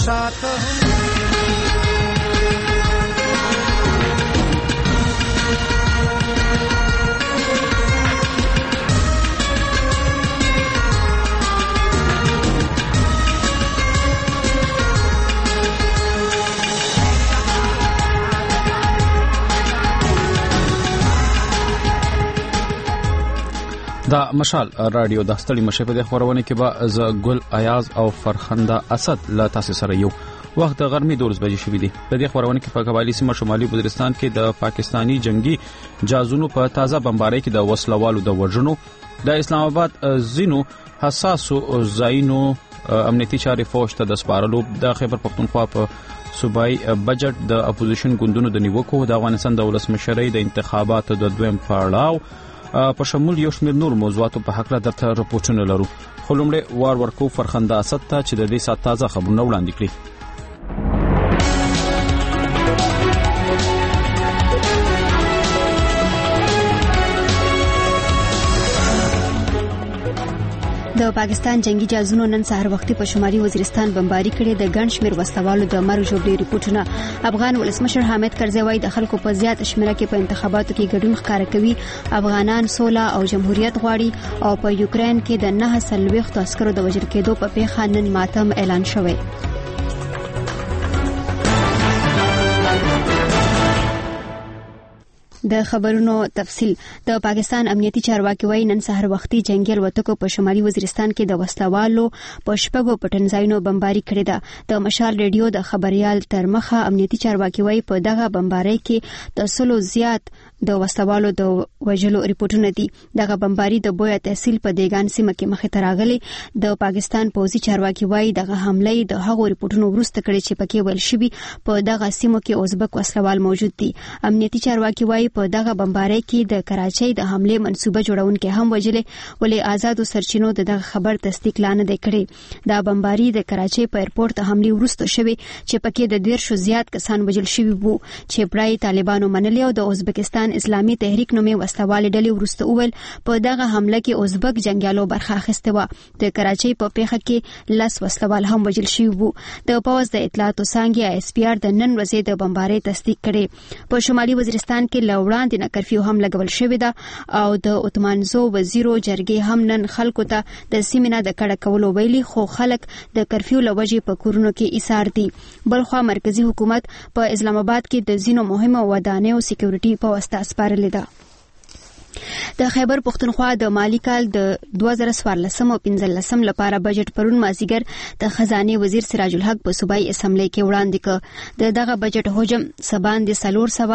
साथ हूँ। دا مشال رادیو د ستړي مشه په د خبرونه کې به ز ګل ایاز او فرخنده اسد لا تاسو سره یو وخت د غرمې 12 بجې شوې دي. په دې خبرونه کې په قبایلی سیمه شمالي وزیرستان کې د پاکستانی جنگي جازونو په تازه بمبارۍ کې د وسلوالو د وژنو د اسلام آباد زینو حساسو زاینو امنیتي چارې فوج ته د سپارلو د خیبر پختونخوا په صوبایي بجټ د اپوزیشن ګوندونو د نیوکو د افغانستان د ولسمشرۍ د انتخاباتو د دویم پړاو په شمول یو شمېر نور موضوعاتو په حق لا درته راپورټونه لرو. خو لومړی وار ورکو فرخنده اسد ته چې د دې سات تازه خبرونه وړاندې کړي. د پاکستان جنگي جازونو نن سهار وختي په شمالي وزیرستان بمباري کړې د ګڼ شمېر وسلوالو د مرګ جوړې ریپورتونه. افغان ولسمشر حامد کرزي وايي د خلکو په زیات شمېره کې په انتخاباتو کې ګډون ښکاره کوي. افغانان سوله او جمهوریت غواړي او په یوکرين کې د 9 عسکرو د وژل کېدو په پیښه نن ماتم اعلان شوی. د خبرونو تفصيل. د پاکستان امنیتي چارواکي وايي نن سهار وختي جنگي الوتکو په شمالي وزیرستان کې د وسلوالو په شپږو پټنځایونو بمباري کړې ده. د مشال ریډیو د خبريال تر مخه امنیتي چارواکي وايي په دغه بمبارۍ کې د 100 زیات د وسلوالو د وژلو ریپورتونه دي. دغه بمباري د بویا تحصیل په دیګان سیمه کې مخې ته راغلي. د پاکستان پوځي چارواکي وايي دغه حمله د هغو ریپورتونو وروسته کړې چې پکې ویل شوی په دغه سیمه کې ازبک وسلوال موجود دي. امنیتي چارواکي وايي په دغه بمبارۍ کې د کراچۍ د حمله منسوبه جوړونکي هم وژلې ولې آزادو سرچینو دغه خبر تصدیق لانه دی کړی. دا بمباري د کراچۍ په ایرپورټ ته حمله وروسته شوی چې پکې د 150 زیات کسان وژل شوي وو چې پرای طالبانو منلي او د ازبکستان اسلامي تحریک نومې وسلوال ډلې وروسته اول په دغه حمله کې ازبک جنگیالو برخه اخیسته و. د کراچۍ په پیښه کې 10 وسلوال هم وژل شوي وو. د پوز د اطلاعاتو څانګې ISPR د نن ورځې د بمبارۍ تصدیق کړي. په شمالي وزیرستان کې لوړاندې نه کرفیو هم لګول شوې ده او د اتمانزو وزیرو جرګې هم نن خلکو ته د سیمینه د کډه کولو ویلي خو خلک د کرفیو لوجې په کورونو کې ایثار دي. بلخوا مرکزی حکومت په اسلام آباد کې د زینو مهمه ودانیو سکیورټي په واسطه سپارلې ده. د خیبر پختونخوا د مالی کال د 2014 او 15 لپاره بجټ پرون مازیګر د خزانه وزیر سراج الحق په صوبایي اسمبلی کې وړاندې کړ. دغه بجټ حجم سبان د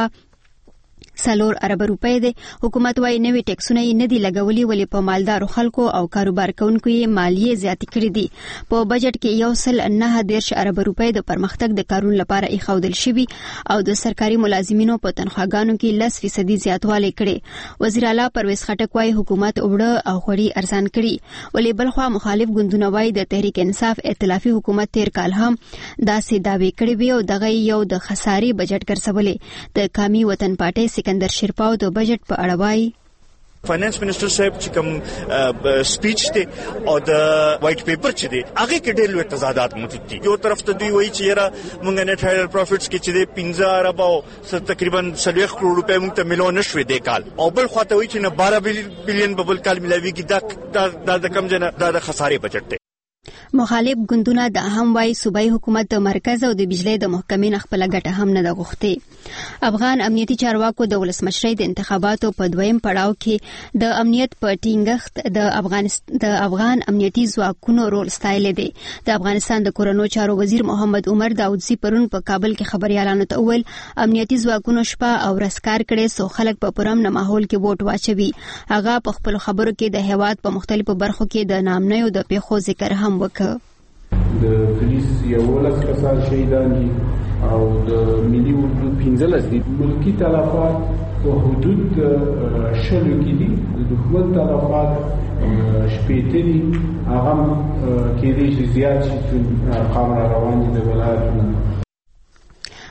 400 ارب روپۍ دی. حکومت وايي نوې ټیکسونه یې نه دي لګولي ولې په مالدارو خلکو او کاروبار کوونکو یې مالیه زیاتې کړې دي. په بجټ کې 1.9 ارب روپۍ د پرمختګ د کارونو لپاره ایښودل شوي او د سرکاري ملازمینو په تنخواګانو کې 10% زیاتوالی کړي. وزیر اعلی پرویز خټک وايي حکومت اوړه او غوړي ارزان کړي ولې بلخوا مخالف ګوندونه وايي د تحریک انصاف ائتلافي حکومت تیر کال هم داسې دعوی کړې وي او دغه یو د خساري بجټ ګرځولې. د قومي وطن پارټي سکندر شیرپاو د بجټ په اړه وايي فاینانس منسٹر صاحب چې کوم سپیچ ته او د وایټ پیپر چې دی هغه کې ډېر لوی تضادات موجود دي. یو طرف ته دوی وایي چې یاره مونږ نه ټایل پروفټس کې چې دی 15 ارب او تقریبا 40 کروڑ روپے مونږ ته مليون نشوي دی کال او بل خواته وایي چې نه 12 بلین ببل کال ملاويږي دا کم جنا دا خسارې بجټ دی. مخالف ګوندونه د هم وايي صوبایي حکومت د مرکز او د بجلی د محکمې نه خپل ګټه هم نه غوښتي. افغان امنیتي چارواکو د ولسمشرۍ د انتخاباتو په دویم پړاو کې د امنیت په ټینګښت د افغان امنیتي ځواکونو رول ستایلی دی. د افغانستان د کورونو چارو وزیر محمد عمر داودزي پرون په کابل کې خبريالانو ته وویل امنیتي ځواکونو شپه او ورځ کار کړی سو خلک په پرامن ماحول کې ووټ واچوي. هغه په خپل خبرو کې د هیواد په مختلفو برخو کې د نامنیو د پیښو ذکر هم وکړ. د پولیس یو لس کسان شهیدان دي او د ملي اردو 15 دي. ملکی تلفات په حدود 10 کې دي. د دښمن تلفات شپېته دي. هغه کېدای شي زیات شي چې ارقام روان دي د ولایتونو.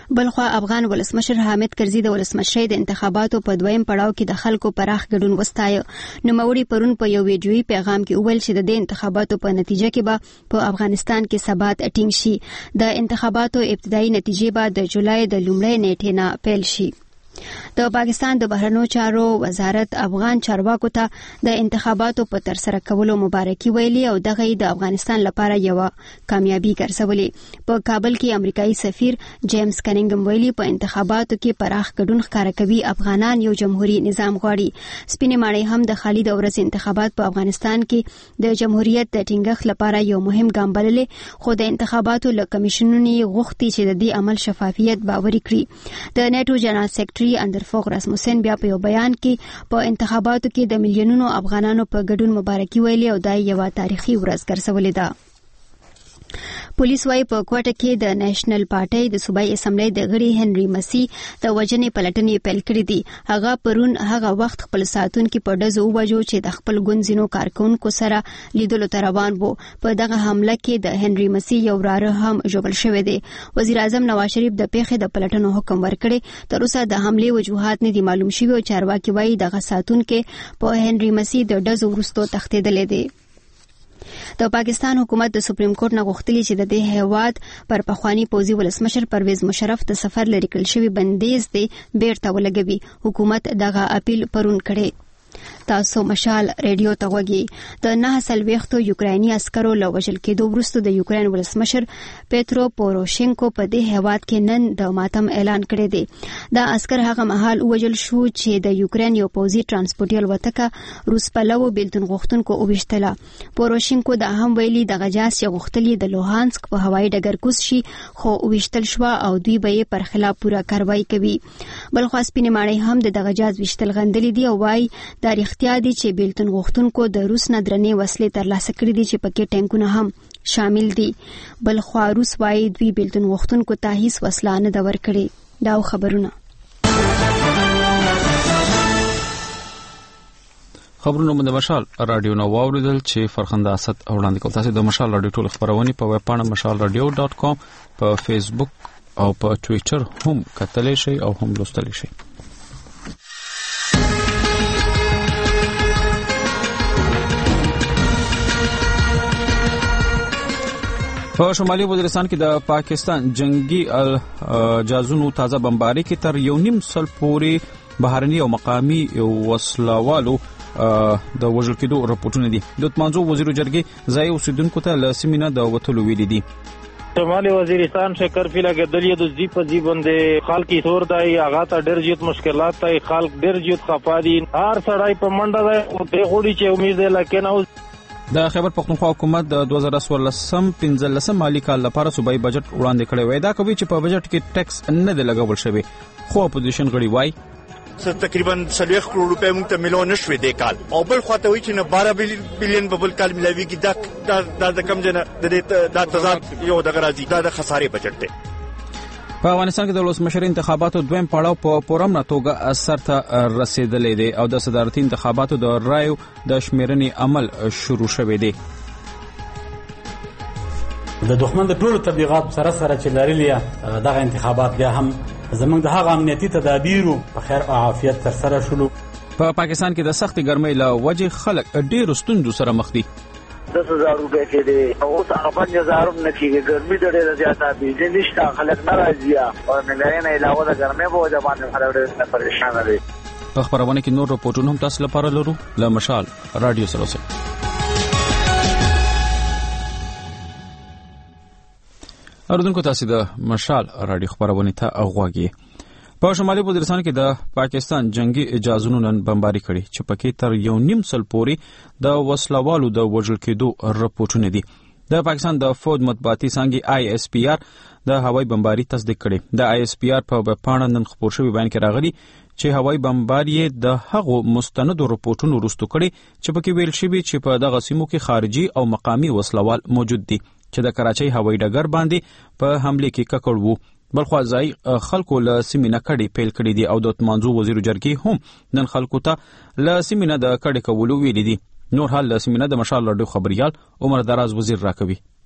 بلخوا افغان ولسمشر حامد کرزي د ولسمشرۍ د انتخاباتو په دویم پړاو کې د خلکو پراخ ګډون وستایه. نوموړي پرون په یو ویډیويي پیغام کې وویل چې د انتخاباتو په نتیجه کې به په افغانستان کې ثبات ټینګ شي. د انتخاباتو ابتدایي نتیجې به د جولای د لومړۍ نیټې نه پیل شي. د پاکستان د بهرنیو چارو وزارت افغان چارواکو ته د انتخاباتو په ترسره کولو مبارکي ویلي او دغه د افغانستان لپاره یو کامیابی ګرځولې. په کابل کې امریکایي سفیر جیمز کنینګم ویلي په انتخاباتو کې پراخ ګډون ښکاره کوي افغانان یو جمهوریت نظام غواړي. سپینې ماڼۍ هم د خالي د ورځ انتخابات په افغانستان کې د جمهوریت د ټینګښت لپاره یو مهم ګام بللې، خو د انتخاباتو له کمیشنونو غوښتي چې د دې عمل شفافیت باوري کړي. د نیټو جنرال سیکریټري اندرفوغ راسموسن بیا په یو بیان کې په انتخاباتو کې د میلیونونو افغانانو په ګډون مبارکي ویلي او دا یو تاریخي ورځ ګرځولې ده. پولیس وايي په کوټه کې د نېشنل پارټي د صوبایي اسمبلی د غړي هنري مسي د وجنې پلټنې پیل کړې دي. هغه پرون هغه وخت خپل ساتونکو په ډزو وجو چې د خپل ګوندزینو کارکونکو سره لیدلو ته روان وو. په دغه حمله کې د هنري مسي یو وراره هم ژوبل شوی دی. وزیر اعظم نواز شریف د پیښې د پلټنو حکم ورکړی. تر اوسه د حمله وجوهات نه دي معلوم شوي او چارواکي وايي دغه ساتونکو په هنري مسي د ډزو وروسته تښتېدل دي. د پاکستان حکومت د سپریم کورټ نه غوښتلي چې د دې هیواد پر پخوانی پوځي ولسمشر پرویز مشرف د سفر لري کړل شوی بندیز دی بیرته ولګوي. حکومت دغه اپیل پرون کړی. تاسو مشال ریډیو ته وګورئ. د 9 یوکراني عسکرو له وژل کېدو وروسته د یوکرين ولسمشر پیترو پوروشینکو په دې هیواد کې نن د ماتم اعلان کړی دی. دا عسكر هغه مهال وژل شو چې د یوکرين یو پوځي ترانسپورټ الوتکه روس پلوو بیلتون غوښتونکو وبښتله. پوروشینکو دا هم ویلي د غجاس یو غوښتلې د لوهانسک په هوایي ډګر کوز شي خو وبښتل شو او دوی به پر خلاف پوره کاروایی کوي. بل خو سپینې ماڼۍ هم د غجاس وشتل غندلې دي او وايي د اختیار دي چې بیلتون غوښتونکو د روس نه درنې وسلې ترلاسه کړې دي چې پکې ټانکونه هم شامل دي. بل خو روس وايي دوی بیلتون غوښتونکو ته هیڅ وسله نه دا ورکړي. دا خبرونه د مشال رادیو نو واوریدل چې فرخنده اسد وړاندې کوي. تاسو د مشال رادیو ټول خبرونه په ویب پاڼه mashalradio.com په فیسبوک او په ټوئیټر هم کتلی شئ او هم لوستلی شئ. په شمالي وزیرستان کې د پاکستان جنگي جازونو تازه بمباري کې تر 1.5 پورې بهرني او مقامي وسلوالو د وژل کېدو راپورټونه دي. د تمانځو وزیر جرګې ځای اوسیدونکو ته له سیمینه د وټلو ویلي دي. شمالي وزیرستان سے کرفی لګیدل د زی په زی باندې خلک تور دی هغه ته ډېر زیات مشکلات دی. خلک ډېر زیات خفادي هر سړی په منډه دی او ته غوړي چې امید لکه نه. د خیبر پختونخوا حکومت د 2014-15 مالی کال لپاره صوبایي بجټ وړاندې کړی وای. دا کوي چې په بجټ کې ټیکس نه دی لګول شوی خو اپوزیشن غړي وای تقریبا 30 کروڑ روپے موږ ته ملو نشوي د کال او بل خواته وی چې 12 بلین په بل کال ملاوي کې دا کم جن د تضاد یو د غراضي د خسارې بجټ دی. په افغانستان کې د ولسمشر انتخاباتو دویم پړاو په پورمنه توګه اثر ته رسیدلې دي او د صدارتي انتخاباتو د رایو د شمیرنې عمل شروع شوی دی. د دښمن د ټولو تبلیغات سره چې لري دغه انتخابات بیا هم زمونږ د هغه امنیتي تدابیرو په خیر او عافیت تر سره شلو. په پاکستان کې د سختي ګرمۍ له وجې خلک ډېر ستونزو سره مخ دي. 10,000 روپے کې دي او هغه 5,000 نه کېږي. ګرمي ډېره زیاته دي چې نشته خلک ناراضي او نه نه علاوه د ګرمۍ په وجه باندې خلک ډېر پریشان دي. په خبرونه کې نور رپورټونه هم تاسو لپاره لرو. له مشال رادیو سره اوسئ. اردوونکو تاسو د مشال رادیو خبرونه ته اغواږئ. په شمالي وزیرستان کې د پاکستان جنگي اجازونو نن بمباري کړي چې پکې تر 1.5 پورې د وسلوالو د وژل کېدو راپورټونه دي. د پاکستان د فوج مطبوعاتي څانګې ISPR د هوایي بمباري تصدیق کړي. د ISPR په پاڼه نن خبر شوی بیان کې راغلي چې هوایي بمباري د هغو مستندو راپورټونو وروسته کړي چې پکې ویل شوی چې په دغه سیمو کې خارجي او مقامي وسلوال موجود دي چې د کراچۍ هوایي ډګر باندې په حمله کې ککړ وو. بلخو ځای خلکو له سیمینه کډي پیل کړي دي او د تمانځو وزیر جرګې هم نن خلکو ته له سیمینه د کډي کولو ویلي دي. نور حال له سیمینه د مشال رادیو خبريال عمر دراز وزیر راکوي.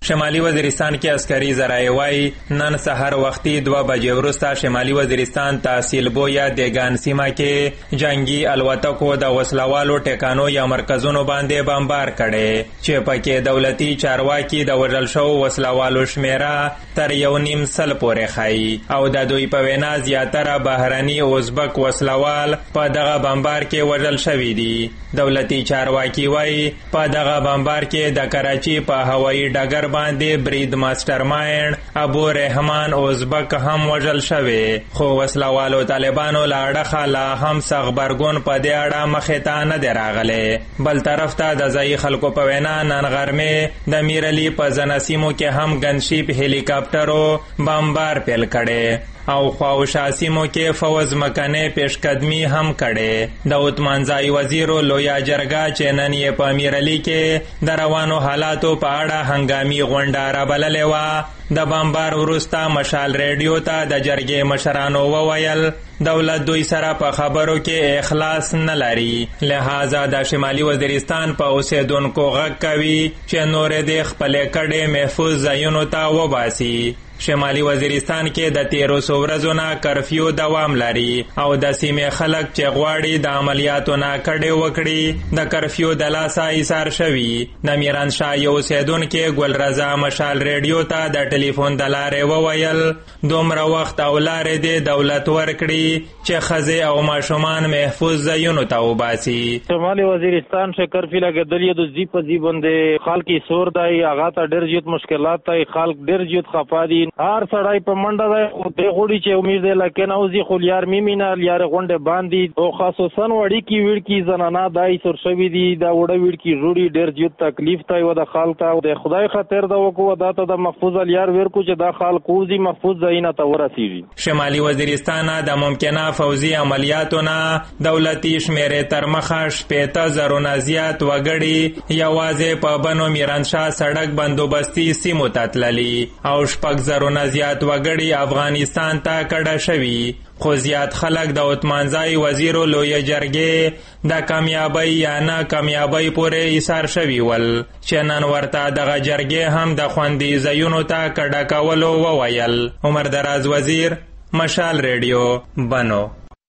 شمالي وزیرستان کې عسکري ذرایع وايي نن سحر وختي 2 بجې وروسته شمالي وزیرستان تحصیل بو یا دیگان سیمه کې جنگي الوتکو د وسلوالو ټکانو یا مرکزونو باندې بمبار کړي چې پکې دولتي چارواکي د وژل شو وسلوالو شمیره تر 1.5 سل پورې ښایي او د دوی په وینا زیاتره بهرني ازبک وسلوال په دغه بمبار کې وژل شوي دي. دولتي چارواکي وايي په دغه بمبار کې د کراچي په هوایي ډګر باندې برید ماستر مایند ابو رحمان ازبک هم وژل شوی خو وسلوالو طالبانو لا اړخه لا هم خبرګون په دې اړه مخې ته نه دی راغلی. بل طرف ته د ځایي خلکو په وینا نن غرمې د میرعلي په ځنه سیمو کې هم ګنشیپ هلیکاپټرو بمبار پیل کړی او خواوشا سیمو کې فوز مکنه پیشقدمی هم کړي. د عثمانزای وزیرو لویا جرګه چې نن یې په میرعلي کې د روانو حالاتو په اړه هنګامي غونډه رابللې وه. د بمبار وروسته مشال ریډیو ته د جرګې مشرانو وویل دولت دوی سره په خبرو کې اخلاص نه لري، لہذا د شمالي وزیرستان په اوسیدونکو غږ کوي چې نور دې خپلې کډې محفوظ ځایونو ته وباسي. شمالي وزیرستان کې د 13 ورځو نه کرفیو دوام لري او د سیمې خلک چې غواړي د عملیاتو نه کډې وکړي د کرفیو د لاسه ایثار شوي. د میرانشاه یو اوسیدونکي ګل رضا مشال ریډیو ته د ټلیفون د لارې وویل دومره وخت او لارې دې دولت ورکړي چې ښځې او ماشومان محفوظ ځایونو ته وباسي. شمالي وزیرستان شه کرفی لګېدلې د زی په زی باندې خلک یې سور دی، هغه ته ډېر زیات مشکلات دی، خلک ډېر زیات خفه دي. هر سړی په منډه دی خو دی غوړي چې امید دی لکه نوځي خو لیار میمینه لیارې غونډې باندې او خصوصا وړیکي وړکي زنانه دای سور شوي دي دا وړه وړکي روړي ډېر زیات تکلیف دی و د خلک ته د خدای خاطر دا وکړو دا ته د محفوظ لیار ورکو چې دا خلک وځي محفوظ ځایونه ته ورسیږي. شمالي وزیرستان د ممکنه فوزي عملیاتو نه دولتي شمیرې تر مخه 15,000 نه زیات وګړي یوازې په بنو میرانشاه سړک بندوبستي سیمو ته تللي او 6,000 نه زیات وګړي افغانستان ته کډه شوي. خو زیات خلک د عثمانزای وزیرو لویه جرګې د کامیابی یا نه کامیابی پورې ایثار شوي ول چې نن ورته دغه جرګې هم د خوندي ځایونو ته کډه کولو وویل. عمر دراز وزیر، مشال ریډیو، بنو.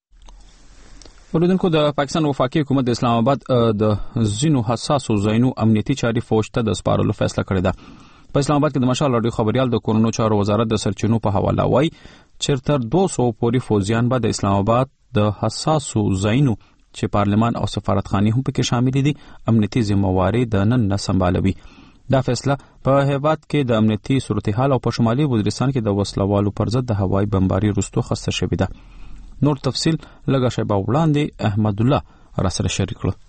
اوریدونکو د پاکستان وفاقي حکومت د اسلام آباد د ځینو حساسو ځایونو امنیتي چاري فوج ته د سپارلو فیصله کړې ده. په اسلام آباد کې د مشال راډیو خبريال د کورونو چارو وزارت د سرچینو په حواله وایي چې تر 200 پورې فوجیان به د اسلام آباد د حساسو ځایونو چې پارلمان او سفارتخانې هم پکې شامل دي امنیتي ذمہواری د نن نه سمبالوي. دا فیصله په هیواد کې د امنیتي صورتحال او په شمالي وزیرستان کې د وسلوالو پر ضد د هوایي بمباري وروسته خسته شوې ده. نور تفصیل لږه شیبه وړاندې احمد الله را سره شریک کړ.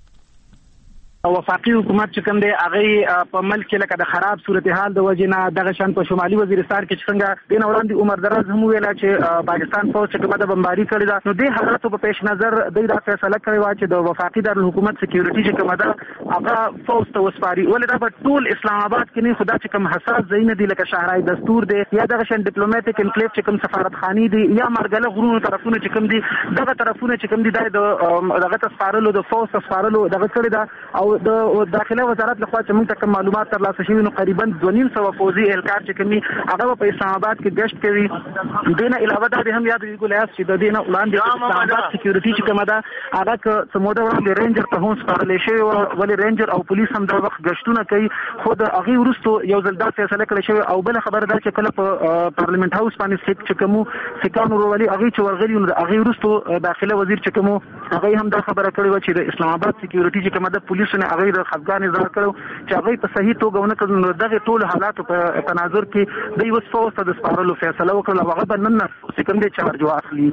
وفاقي حکومت چې کوم دی هغه په ملک کې لکه د خراب صورتحال د وجې نه دغه شان په شمالي وزیرستان کې څنګه دین وړاندې عمر دراز هم ویل چې پاکستان فوج چې کومه د بمباري کړې ده نو د حالاتو په پیش نظر د فیصله کړې و چې د وفاقي دارالحکومت سکیورټي چې کومه ده هغه فوج ته وسپاري ولې دا په ټول اسلام آباد کې نه خدا چې کوم حساس ځایونه دي لکه شهرای دستور دی یا دغه شان ډیپلوماټیک انکلیو چې کوم سفارتخانې دي یا مرګله غرونو طرفونه چې کوم دي دغه طرفونه چې کوم دي د دغه سپارلو د فوج سپارلو دغه کړی ده او د داخله وزارت لخوا چې موږ ته معلومات ترلاسه شوي نو قریبا 2.5 فوجي اهلکار چې کومي هغه په اسلام آباد کې گشت کوي. دینه علاوه دا هم یاد ویګولیاس چې د دینه وړاندې اسلام آباد سکیورټي چې کومه ده هغه که سموده وړاندې رینجر ته هم سپارلې شوی ولې رینجر او پولیس هم د وخت گشتونه کوي خو د هغه وروسته یو ځل دا فیصله کړې شوی او بل خبر ده چې کله په پارلیمنت هاوس باندې چې کوم سکانو ورولي هغه چې ورغلي نو هغه وروسته داخله وزیر چې کوم هغه هم دا خبره کړې و چې د اسلام آباد سکیورټي چې کومه ده پولیسونه هغه د افغان ځار کړو چې هغه په صحیح توګه ونه کړو نو دغه ټول حالات په تناظر کې د یو فوج د سپارلو فیصله وکړه هغه بنن سکم دې چارج واخلي.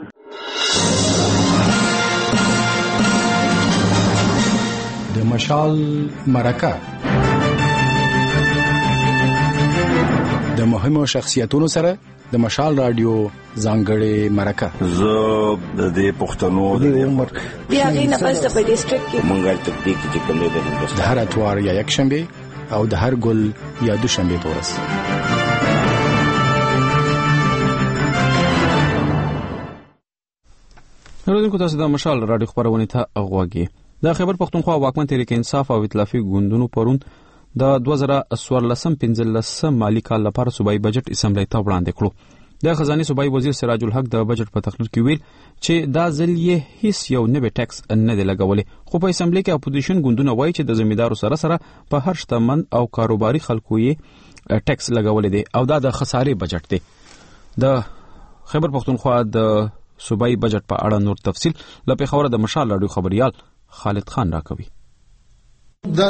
د مشال مرکه د مهمو شخصیتونو سره د مشال رادیو ځانګړې مرکه زه د دې پښتنو د عمر بیا غینه پس په ډیسټریکټ کې مونږه تطبیق چې کوم د هر اتوار یا یک شنبه او د هر ګل یا دوشنبه پورس. نوردونکو تاسو د مشال رادیو خبرونه ته غوږی. د خیبر پښتونخوا واکمن تحریک انصاف او ائتلافي ګوندونو پرون د 2014-15 مالی کال لپاره صوبایي بجټ اسمبلی ته وړاندې کړو. د خزانه صوبایي وزیر سراج الحق د بجټ په تقریر کې ویل چې دا ځل یې هیڅ یو نوی ټیکس نه دی لګولې، خو په اسمبلی کې اپوزیشن ګوندونه وایي چې د زمیندارو سره په هر شتمن او کاروباري خلکو یې ټیکس لګولې دی او دا د خسارې بجټ دی. د خیبر پختونخوا د صوبایي بجټ په اړه نور تفصیل له پیښور د مشال رادیو خبريال خالد خان راکوي. د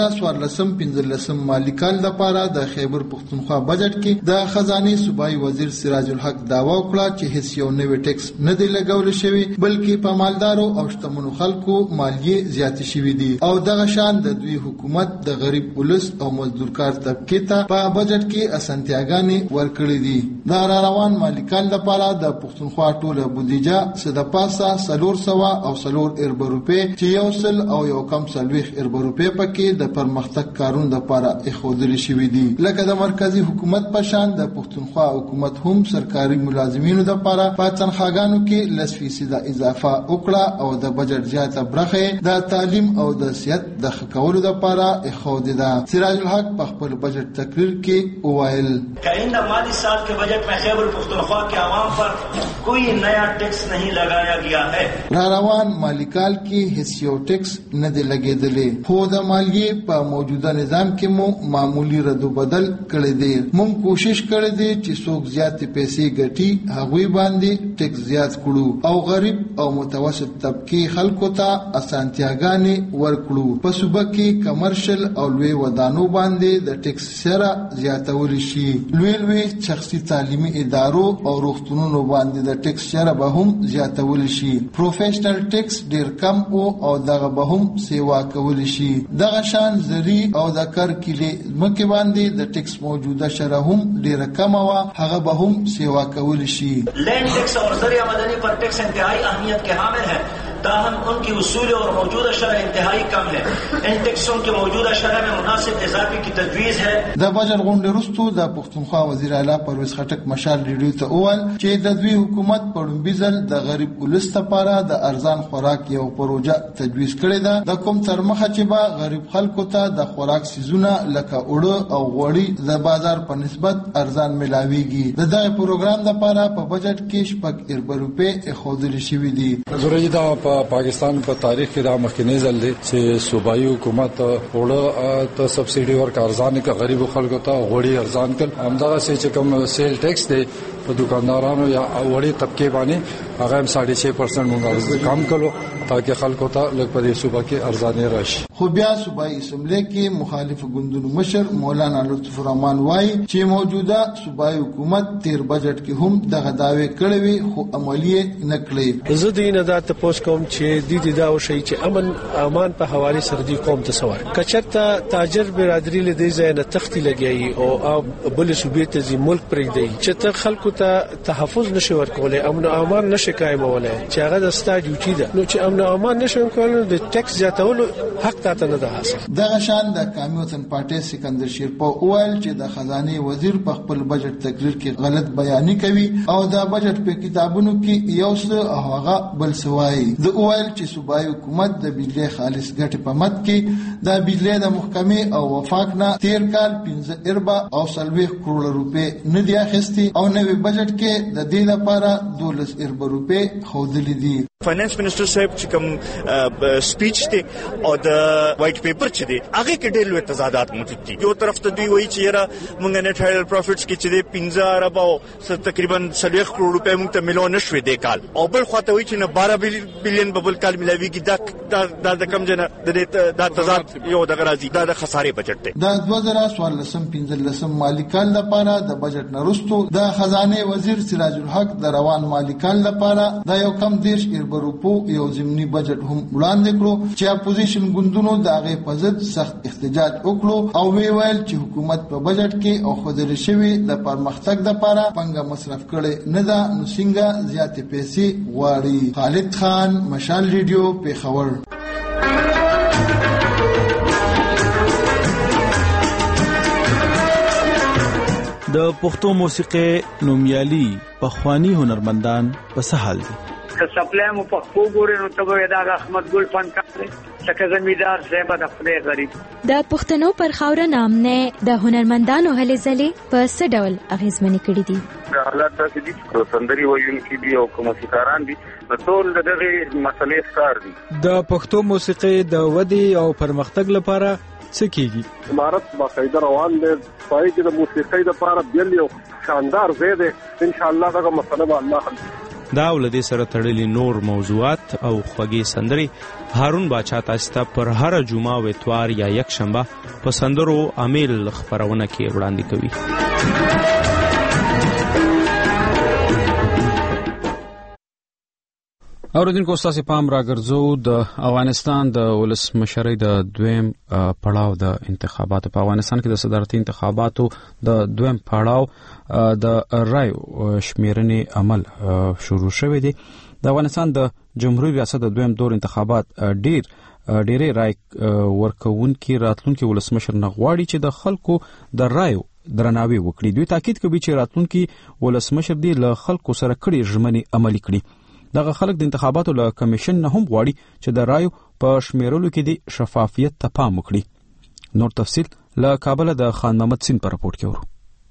2014-15 مالی کال لپاره د خیبر پختونخوا بجټ کې د خزانه صوبایي وزیر سراج الحق داوا وکړه چې هیڅ یو نوی ټیکس نه دی لګول شوی، بلکې په مالدارو او شتمنو خلکو مالیه زیات شوی دي او دغه شان د دوی حکومت د غریب ولس او مزدورکار طبقه ته په بجټ کې اسانتیاګانې ورکړې دي. د روان مالی کال لپاره د پختونخوا ټوله بودیجه صد پاسه 400 او 4 ارب روپے چې یو سل او یو کم 40 ارب روپے پکې د پرمختګ کارونو لپاره اخودل شوی دي. لکه د مرکزی حکومت په شان د پختونخوا حکومت هم سرکاري ملازمینو لپاره په تنخواګانو کې 10% اضافه وکړه او د بجټ زیاته برخه د تعلیم او د صحت د خکولو لپاره اخودل ده. سراج الحق په خپل بجټ تقریر کې وویل کہ آئندہ مالی سال کے بجٹ میں خیبر پختونخوا کے عوام پر کوئی نیا ٹیکس نہیں لگایا گیا ہے. روان مالی کال کې هیڅ یو ټیکس نه دی لګیدلی، خو د مالیه په موجوده نظام کې مو معمولی رد بدل کړی دی. موږ کوشش کړی دی چې څوک زیات پیسې ګټي هغوی باندې ټیکس زیات کړو او غریب او متوسط طبقه خلکو ته اسانتیاګانې ورکړو. په صوبه کې کمرشل او لوی ودانو باندې د ټیکس سره زیاتول شي. لوی شخصي تعلیمي ادارو او روغتونونو باندې د ټیکس سره به هم زیاتول شي. پروفیشنل ټیکس ډیر کم او دغه به هم سیوا کول شي. دغه شان زری او د کار کلی مکه باندې د ټیکس موجوده شرح هم ډیره کم و، هغه به هم سیوا کول شي. لینڈ ٹیکس اور ذریعہ مدنی پر ٹیکس انتہائی اہمیت کے حامل ہیں، تاہم ان کی اصول اور موجودہ شرح انتہائی کم ہے. ان ټیکسوں کے موجودہ شرح میں مناسب اضافے کی تجویز ہے. د بجټ غونډې وروسته د پختونخوا وزیر اعلی پرویز خټک مشال ریډیو ته وویل چې د دوی حکومت په لومړي ځل د غریب ولس لپاره د ارزان خوراک یو پروژه تجویز کړې ده، د کوم تر مخه چې به غریب خلکو ته د خوراک سیزونه لکه اوړه او غوړي د بازار په نسبت ارزان ملاويږي. د دغه پروګرام لپاره په بجټ کې 6 ارب روپے اخودل شوی دي. ضروري دا په پاکستان په تاریخ کې دا مخکینی ځل دی چې صوبایي حکومت اوړه ته سبسيډي ورکړ، ارزان کې غریب خلکو ته غوړي ارزان کړ. همدغه چې کوم سیل ټیکس دی په دکاندارانو یا وړي طبقه باندې هغه هم 6.5% موږ کم کړو تاکي خلکو ته لږ په دې صوبه کې ارزانه راشي. خو بیا صوبایي اسمبلی کې مخالف ګوندونو مشر مولانا لطف الرحمن وایي چې موجوده صوبایي حکومت تیر بجټ کې هم دغه داوی کړې وي خو عملی نه کړې. زه د نه ذات پوس کوم چې د دې دا وشي چې امن امان په حواله سره دی قوم ته سوال کچته تاجر برادری له دې ځای نه تختی لګي او بل صوبې ته زی ملک پرې دی چې ته خلکو ته تحفظ نشي ورکولای، امن او امان نشي قائمولای، چې هغه د ستا ډیوټي ده. نو چې امن او امان نشي کولای د ټیکس زیاتولو حق ته نه ده حاصل. دغه شان د کامیوتن پارټي سکندر شیرپا وویل چې د خزانه وزیر په خپل بجټ تقریر کې غلط بیانې کوي او د بجټ په کتابونو کې یو څه هغه بل سوای. د وویل چې صوبایي حکومت د بجلی خالص ګټې په مت کې د بجلی د محکمې او وفاق نه تیر کال 15 ارب او 40 کروڑ روپے نه دی اخیستي او نوې بجټ کې د دې لپاره 12 ارب روپے خودلې دي. فائنانس منسٹر صاحب چې کوم سپیچ ته او د وایټ پیپر چې دی هغه کې ډېر لوی تضادات موجود دي. یو طرف ته دوی وایي چې یاره موږ نه ټایل پروفټس کې چې دی 15 ارب او تقریبا 40 کروڑ روپے موږ ته ملو نشوي د کال، او بل خواته وایي چې نه 12 بلین ببل کال ملاويږي. دا کم جنا د تضاد یو د غرازي د خسارې بجټ دی. د 2014-15 مالی کال لپاره د بجټ نرستو د خزانه وزیر سراج الحق د روان مالی کال لپاره د یو کم 10 روپو یو ضمني بجټ هم وړاندې کړو چې اپوزیشن ګوندونو د هغه په ضد سخت احتجاج وکړو او ویل چې حکومت په بجټ کې او خدای شوی د پرمختګ لپاره پنګه مصرف کړي نه ده، نو څنګه زیات پیسې غواړي. خالد خان، مشال ریډیو، پیښور. د پښتو موسیقي نومیالي پخوانی هنرمندان په سهال دي. که سپلای مو په خو ګورې نو ته به دا احمد ګل فنکار دی څنګه زمیدار صاحب د خپل غریب د پښتنو پر خاوره نامنه د هنرمندانو هلې ځلې په څه ډول اغیزمنې کړې دي؟ حالات داسې دي چې سندري ویونکي دي او موسیقاران دي ټول دغه مسلې ښکار دي. د پښتو موسیقي د ودې او پرمختګ لپاره څه کیږي؟ امارت باقاعده روان دی پای کې د موسیقي لپاره بیل یو شاندار ځای دی ان شاء الله دغه مسله به الله حل دا ولدي سره تړلي نور موضوعات او خوږی سندري هارون باچا تاسو ته پر هر جمعه او اتوار یا یک شنبه په سندرو امیل خبرونه کې وړاندې کوي. اوریدونکو تاسو پام راګرځو د افغانستان د ولسمشرۍ د دویم پړاو د انتخاباتو په افغانستان کې د صدارتي انتخاباتو د دویم پړاو د رای شمیرنې عمل شروع شوی دی. د افغانستان د جمهوریت ریاست د دویم دور انتخابات ډېرې رای ورکوونکي راتلونکي ولسمشر نغواړي چې د خلکو د رایو درناوی وکړي. دوی تاکید کوي چې راتلونکي ولسمشر دی له خلکو سره کړي ژمنې عملي کړي. دغه خلک د انتخاباتو له کمیشن نه هم غواړي چې د رایو په شمیرلو کې د شفافیت ته پام وکړي. نور تفصیل له کابل د خان محمد سین پر راپورټ کې ورو.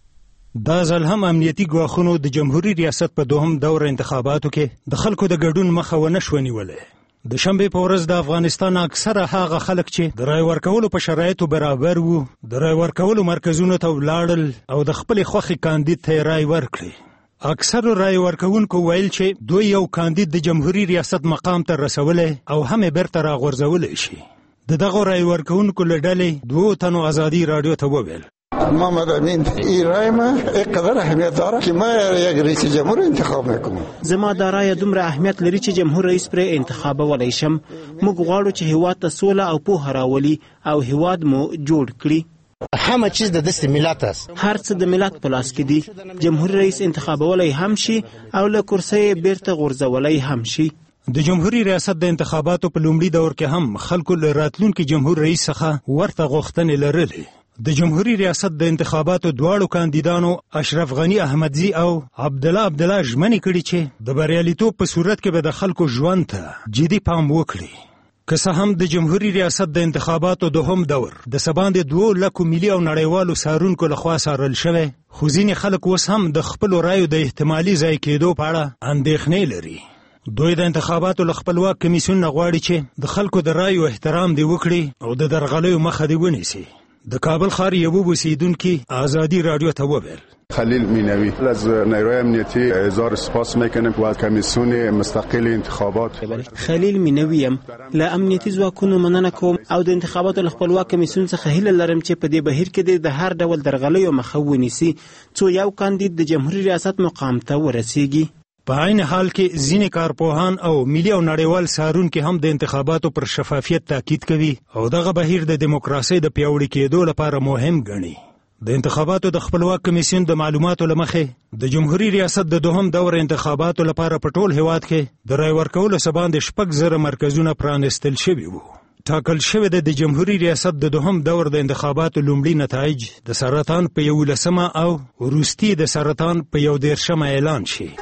دا ځل هم امنیتي ګواښونو د جمهوریت ریاست په دوهم دور انتخاباتو کې د خلکو د ګډون مخه ونه شو نیولې. د شنبه په ورځ د افغانستان اکثره هغه خلک چې د رای ورکولو په شرایطو برابر وو د رای ورکولو مرکزونو ته ولاړل او د خپل خوښي کاندید ته رای ورکړي. اکثر رای ورکوونکو ویل چې دوی یو کاندید د جمهوریت ریاست مقام ته رسولې او هم بیرته راغورځولې شي. دغه رای ورکوونکو له ډلې دوه تنو ازادي رادیو ته وویل محمد امین رای ما اینقدر اهمیت داره که ما یک رئیس جمهور انتخاب میکنم. زما د رای دومره اهمیت لري چې جمهور رئیس پر انتخابولای شم. موږ غواړو چې هیواد ته سوله او پوهه راولي او هیواد مو جوړ کړي. همه چیز د دست ملت است. هر څه د ملت په لاس کې دي. جمهور رئیس انتخابولای هم شي او له کرسۍ بیرته غورځولای هم شي. د جمهوریت ریاست د انتخاباتو په لومړي دور کې هم خلکو له راتلونکي جمهور رئیس څخه ورته غوښتنې لرلې. د جمهوریت ریاست د انتخاباتو دواړو کاندیدانو اشرف غنی احمدزی او عبدالله ژمنې کړي چې د بریالیتوب په صورت کې به د خلکو ژوند ته جدي پام وکړي. که څه هم د جمهوریت ریاست د انتخاباتو دوهم دور د سباندې 2 لک ملي او نړیوالو سارونکو لخوا سارل شوی، خو ځینې خلک اوس هم د خپل رایو د احتمالي ضایع کېدو په اړه اندېښنې لري. دوی د انتخاباتو له خپلواک کمیسیون نه غواړي چې د خلکو د رایو احترام دی وکړي او د درغلیو مخه دی ونیسي. د کابل ښار یو اوسیدونکي ازادي رادیو ته وویل خلیل مینوی از نیروی امنیتی اظهار سپاس میکنم و کمیسیون مستقل انتخابات. خلیل مینوی له امنیتي ځواکونو مننه کوم او د انتخاباتو خپلواک کمیسیون څخه هیله لرم چې په دې بهیر کې د هر ډول درغلیو مخه ونیسي څو یو کاندید د جمهوریت ریاست مقام ته ورسیږي. په عین حال کې ځینې کارپوهان او ملي او نړیوال سارونکي هم د انتخاباتو پر شفافیت تاکید کوي او دغه بهیر د دیموکراسي د پیاوړي کېدو لپاره مهم ګڼي. د انتخاباتو د خپلواک کمیسیون د معلوماتو لمخې د جمهوریت ریاست د دوهم دور انتخاباتو لپاره په ټول هیواد کې د رای ورکولو سباند 6,000 مرکزونه پرانستل شوي وو. ټاکل شوی د جمهوریت ریاست د دوهم دور د انتخاباتو لومړي نتایج د سرطان په 11 او وروستي د سرطان په 11 اعلان شي.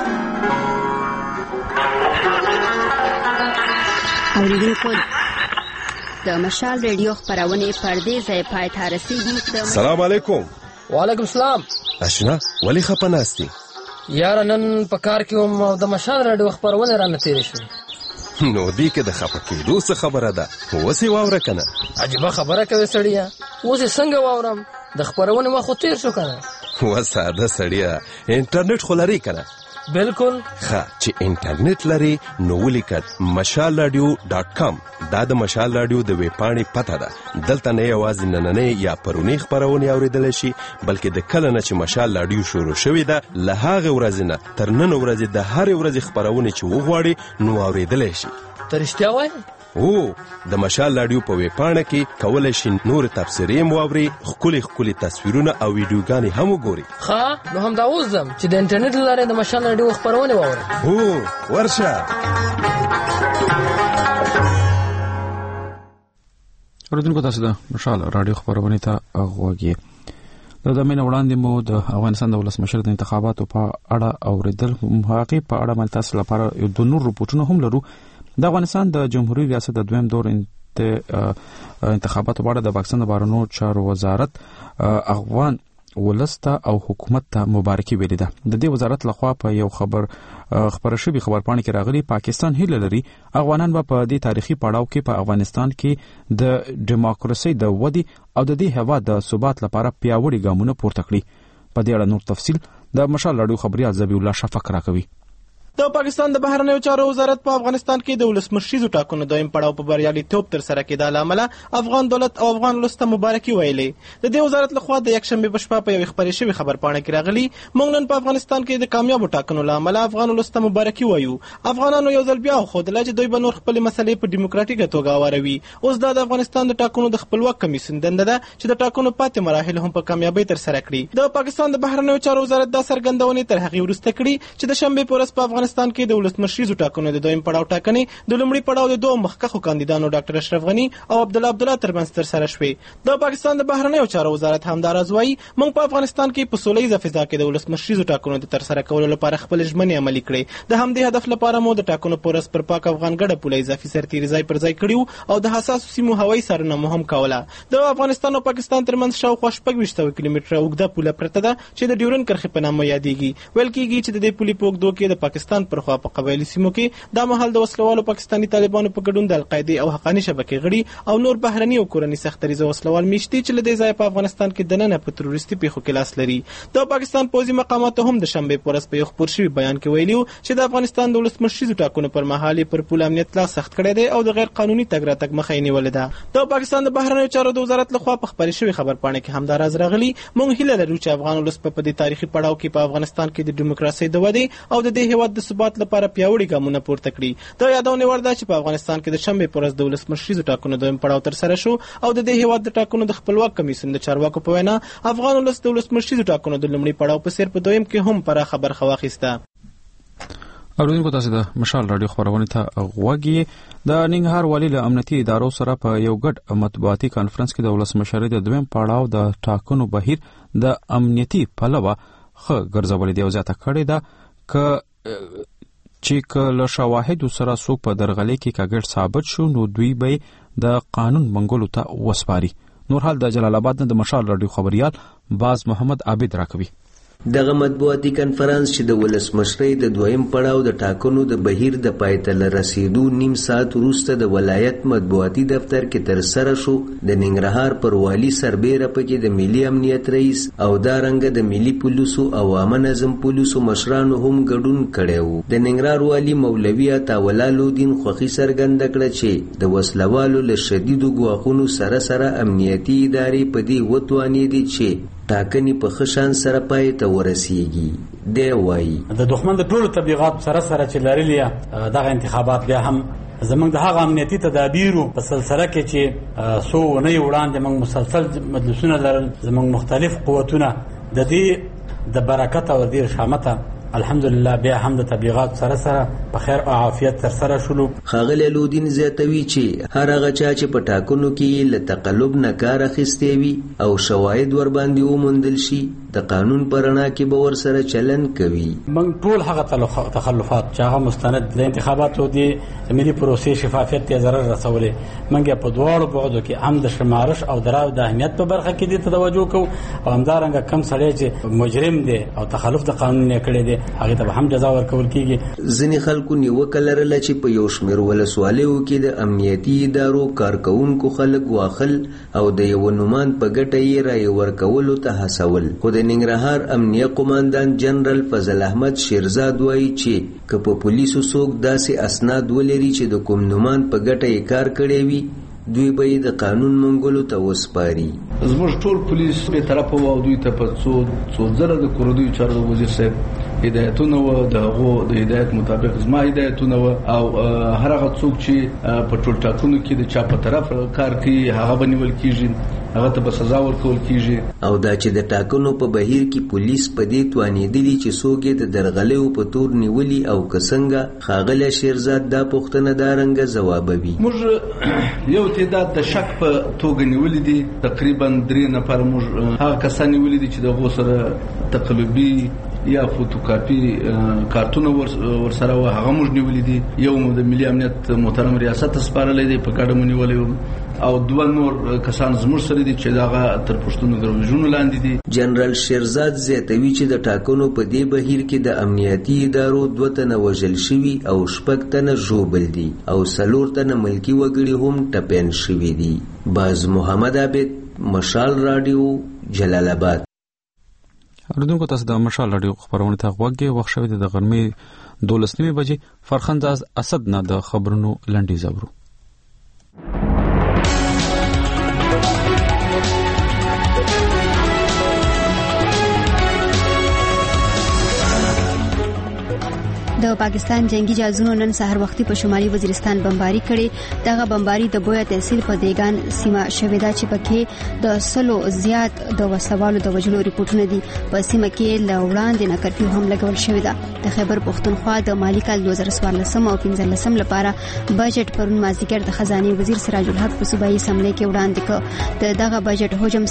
اوریدونکو د مشال ریډیو خبرونه پردې ځای پای ته رسیدي. سلام علیکم. وعلیکم السلام. اشنا ولی خپناستی یار نن په کار کې هم د مشال ریډیو خبرونه را نتیری شو. نو دې کې د خپکېدو څه خبره ده؟ وسې واوره کنه. عجیب خبره کوي سړیا. وسې څنګه واورم؟ د خبرونه وخت تیر شو کنه. وساده سړیا انټرنیټ خلاري کنه. بالکل. ها چې انټرنیټ لري نو ولیکت mashalradio.com. دا د مشال رادیو د ویب پاڼې پته ده. دلته نه یوازې نننې یا پرونی خبرونه اوریدل شي بلکې د کله نه چې مشال رادیو شروع شوې ده له هغه ورځې نه تر نن ورځې د هر ورځې خبرونه چې وغواړي نو اوریدل شي. ترشتیا وای؟ او د مشال رادیو په ویب پاڼه کې کولای شي نور تفسیرې مواوري، خولي تصویرونه او ویډیوګانې هم وګوري. ښه نو هم دا وزم چې د انټرنیټ لاره د مشال رادیو خبرونه واوري. هو ورشه. اوریدونکو تاسو د مشال رادیو خبرونه ته غوږی. د د مینه وړاندې مو د افغانستان د ولسمشر د انتخاباتو په اړه اوریدل. هغه په اړه باندې تاسو لپاره د نور رپورټونه هم لرو. د افغانستان د جمهوریت ریاست د دویم دور انتخاباتو په اړه د پاکستان د بهرنیو چارو وزارت افغان ولسته او حکومت ته مبارکي ویلې ده. د دې وزارت لخوا په یو خبر شوی خبرپاڼه کې راغلي پاکستان هیله لري افغانان به په دې تاریخي پړاو کې په افغانستان کې د دیموکراسي د ودی او د دې هوا د ثبات لپاره پیاوړي ګامونه پورته کړي. په دې اړه نور تفصیل د مشال رادیو خبريال ذبیح الله شفق راکوي. د پاکستان د بهرنیو چارو وزارت په افغانستان کې د ولسمشریزو ټاکنو دویم پړاو په بریالیتوب تر سره کېدا لامل افغان دولت او افغان ولسته مبارکي ویلې. د دې وزارت لخوا د یک شنبه په شپه په یو خبري شوی خبرپاڼه کې راغلي موږ نن په افغانستان کې د کامیابو ټاکنو لامل افغان ولسته مبارکي وایو. افغانانو یو ځل بیا خودله چې دوی به نور خپل مسلې په ډیموکراټیکه توګه واروي. اوس د افغانستان د ټاکنو د خپلواک کمیسیون دنده ده چې د ټاکنو پاتې مراحل هم په کامیابی تر سره کړي. د پاکستان د بهرنیو چارو وزارت دا څرګندونه تر هغه وروسته کړي چې د شنبه په ورځ په افغانستان کې د ولسمشریزو ټاکنو د دویم پړاو ټاکنې د لومړي پړاو د دوه مخکښو کاندیدانو ډاکټر اشرف غنی او عبدالله ترمنځ تر سره شوې. د پاکستان د بهرنیو چارو وزارت همداراز وایي موږ په افغانستان کې په سولهییزه فضا کې د ولسمشریزو ټاکنو د تر سره کولو لپاره خپل ژمنې عملي کړې. د همدې هدف لپاره مو د ټاکنو په ورځ پر پاک افغان ګډه پوله اضافي سرتیري ځای پر ځای کړیو او د حساسو سیمو هوایي څارنه مو هم کوله. د افغانستان او پاکستان ترمنځ شاوخوا 26 کیلومتره اوږده پوله پرته ده چې د ډیورن کرښې په نامه یادېږي. ویل کېږي چې د دې پولې په اوږدو کې د پاکستان پر خوا په قبایلي سیمو کې دا مهال د وسلوالو پاکستاني طالبانو په ګډون د القاعده او حقاني شبکې غړي او نور بهرني او کورني سختریزه وسلوال میشتي چې له دې ځای په افغانستان کې دننه په تروریستي پیښو کې لاس لري. د پاکستان پوځي مقاماتو هم د شنبه په ورځ په یو خبر شوی بیان کې ویلي چې د افغانستان د ولسمشریزو ټاکنو پر مهال پر پول امنیت لا سخت کړی دی او د غیر قانوني تګ راتګ مخه یې نیولې ده. د پاکستان د بهرنیو چارو د وزارت لخوا په خبري شوی خبرپاڼه کې همداراز راغلي موږ هیله لرو چې افغان ولس په دې تاریخي پړاو کې په افغانستان کې د دیموکراسي د ودی او د دې هیواد د ثبات لپاره پیاوړي ګامونه پورته کړي. د یادونه ورده چې په افغانستان کې د شنبه پر ورځ د ولسمشریزو ټاکنو دویم پړاو تر سره شو او د دې هیواد د ټاکنو د خپلواک کمیسیون د چارواکو په وینا افغان ولس د ولسمشریزو ټاکنو د لومړي پړاو په سر په دویم کې هم پر خبر خواخیسته. اوریدونکو تاسو د مشال رادیو خبرونه ته غوږی. د ننګرهار والی له امنیتي ادارو سره په یو ګډ مطبوعاتي کانفرنس کې د ولسمشری د دویم پړاو د ټاکنو بهیر د امنیتي پلوه خه ګرځولې دی او زیاته کړې ده چې کله شواهد سره څوک په درغلي کې کاګړ ثابت شو نو دوی به د قانون منګولو ته وسپاري. نور حال د جلال آباد نه د مشال رادیو خبريال باز محمد عابد راکوي. دغه مطبوعاتي کانفرنس چې د ولسمشری د دویم پړاو د ټاکنو د بهیر د پایته رسیدو نیم ساعت وروسته د ولایت مطبوعاتي دفتر کې تر سره شو، د ننګرهار پر والی سربېره پکې د ملي امنیت رئیس او دارنګ د ملي پولیسو او عامه نظم پولیسو مشرانو هم ګډون کړی و. د ننګرهار والی مولوي عطاوالله لودین خوښي څرګنده کړه چې د وسلوالو له شدیدو ګواښونو سره سره امنیتي ادارې په دې وتوانېدې چې ټاکنې په خشان سره پای ته ورسیږي. دی وایي د دښمن د ټولو تبلیغات سره سره چې لرلي دغه انتخابات بیا هم زمونږ د هغه امنیتي تدابیرو په سلسله کې چې څو اونۍ وړاندې موږ مسلسل مجلسونه لرل، زمونږ مختلف قوتونه د دې د برکت او د شامته الحمدلله بیا هم د تبلیغات سره سره په خیر او عافیت تر سره شلو. ښاغلی لودین زیاتوي چې هر هغه چا چې په ټاکنو کې له تقلب نه کار اخیستی وي او شواهد ورباندې وموندل شي د قانون په رڼا کې به ورسره چلن کوي. موږ ټول هغه تخلفات چې هغه مستند د انتخاباتو د ملي پروسې شفافیت ته ضرر رسولې، موږ په دواړو بعدو کې هم د شمارش او د اهمیت په برخه کې دې توجه کوو او همدارنګه کم سړی چې مجرم دی او تخلف د قانون نه کړی دی هغه ته هم جزا ورکول کیږي. ځینې خلکو نیوکه لرله چې په یو شمېر ولسوالیو کې د امنیتي ادارو کارکوونکو خلک واخل او د یو نومان په ګټه یې رایې ورکولو ته هڅول. خو د ننګرهار امنیه قوماندان جنرال فضل احمد شیرزاد وایي چې که په پولیسو څوک داسې اسناد ولري چې د کوم نومان په ګټه یې کار کړی وي دوی به د قانون منګولو ته وسپاري. زموږ ټول پولیس به طرف وو او دوی ته په څو ځله د کورنیو چارو وزیر صاحب هدایتونه و دغه د هدایت مطابق زما هدایتونه و او هر هغه څوک چې په ټول ټاکنو کې د چا په طرف کار کوي هغه بنول کیږي هغه ته به سزا ورکول کیږي. او دا چې د ټاکنو په بهیر کې پولیس په دې توانېدلي چې څوک یې د درغلیو په تور نیولي او که څنګه، ښاغلی شیرزاد دا پوښتنه دارنګه ځوابوي. موږ یو تعداد د شک په توګه نیولي دي، تقریبا 3 نفر موږ هغه کسان نیولي دي چې دغو سره تقلبي یا فوتوکاپي کارتونه ورسره و، هغه موږ نیولي دي. یو د ملي امنیت محترم ریاست سپارلی دی، په ګډه مو نیولی وم، او 2 نور کسان زموږ سره دي چې هغه تر پوښتنو د وژنو لاندې دي. جنرال شیرزاد زیاتوي چې د ټاکنو په دې بهیر کې د امنیتي ادارو 2 تنه وژل شوي او 6 تنه ژوبل دي او 4 تنه ملکي وګړي هم ټپیان شوي دي. باز محمد عابد، مشال رادیو، جلال آباد. اردوونکو تاسو د مشال رادیو خبرونه ته غوږی وخت شوی د غرمې 12 بجې. فرخنده اسد نه د خبرونو لنډي زبرو. د پاکستان جنگي جهازونو نن سحر وختي په شمالي وزیرستان بمباري کړې. دغه بمباري د بویا تحصیل په دیگان سیمه شوې ده چې پکې د 100 زیات د وسوالو د وژلو ریپورتونه دي. په سیمه کې له وړاندې نه کرفیو هم لګول شوې ده. د خیبر پختونخوا د مالی کال 2014 او 15 لپاره بجټ پرون مازدیګر د خزانه وزیر سراج الحق په صوبایي اسمبلی کې وړاندې کړ. دغه بجټ حجم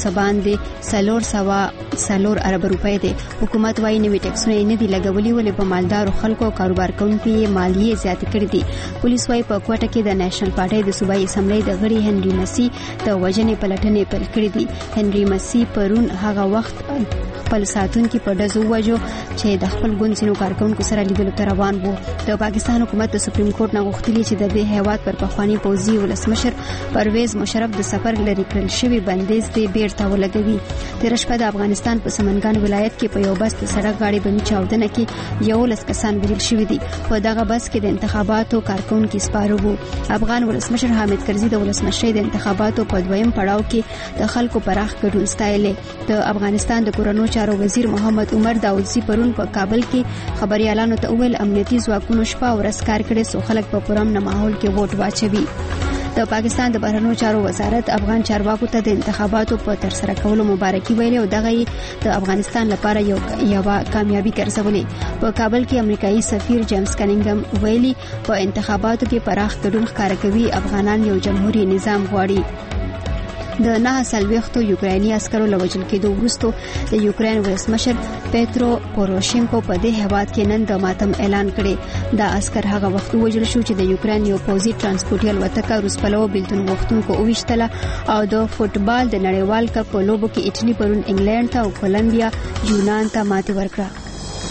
سباندې 4 ارب روپۍ دی. حکومت وايي نوي ټیکسونه نه دي لګولي، ولې په مالدارو خلکو کاروبار کوونکو مالیه زیاتې کړې دي. پولیس وايي په کوټه کې د نېشنل پارټي د صوبایي اسمبلی د غړي هنري مسي د وژنې پلټنې پیل کړې دي. هنري مسي پرون هغه وخت خپل ساتونکو په ډزو وژو چې د خپل ګوند سينو کارکونکو سره لیدلو ته روان وو. د پاکستان حکومت د سپریم کورټ نه غوښتلي چې د دې هیواد پر پخوانی پوځي ولسمشر پرویز مشرف د سفر لري کړل شوی بندیز دی بیرته ولګوي. تیر شپه د افغانستان په سمنګان ولایت کې په یو بس د سړک غاړې بمي چاودنه کې 11 کسان وژل شوي دي. په دغه بس کې د انتخاباتو کارکونکو سپاره وو. افغان ولسمشر حامد کرزي د ولسمشرۍ د انتخاباتو په دویم پړاو کې د خلکو پراخ ګډون ستایلې. د افغانستان د کورونو چارو وزیر محمد عمر داودزي پرون په کابل کې خبريالانو ته وویل امنیتي ځواکونو شپه او ورځ کار کړی سو خلک په پرامن ماحول کې ووټ واچوي. د پاکستان د بهرنیو چارو وزارت افغان چارواکو ته د انتخاباتو په ترسره کولو مبارکي ویلې او دغه د افغانستان لپاره یو کامیابی ګرځولې. په کابل کې امریکایي سفیر جیمز کنینګم ویلي په انتخاباتو کې پراخ ګډون ښکار کوي. افغانان یو جمهوریت نظام غواړي. د 9 یوکراني عسکرو لوجل کېدو وروسته د یوکران ولسمشر پیترو پوروشینکو په دې هیواد کې نن د ماتم اعلان کړي. دا عسكر هغه وخت وژل شو چې د یوکران یو پوځي ترانسپورټي الوتکه روس پلو بیلتون غوښتونکو اوښتله او د فوتبال د نړیوال کپ په لوبو کې ایټالي پرون انګلند ته او کولمبیا یونان ته ماتې ورکړه.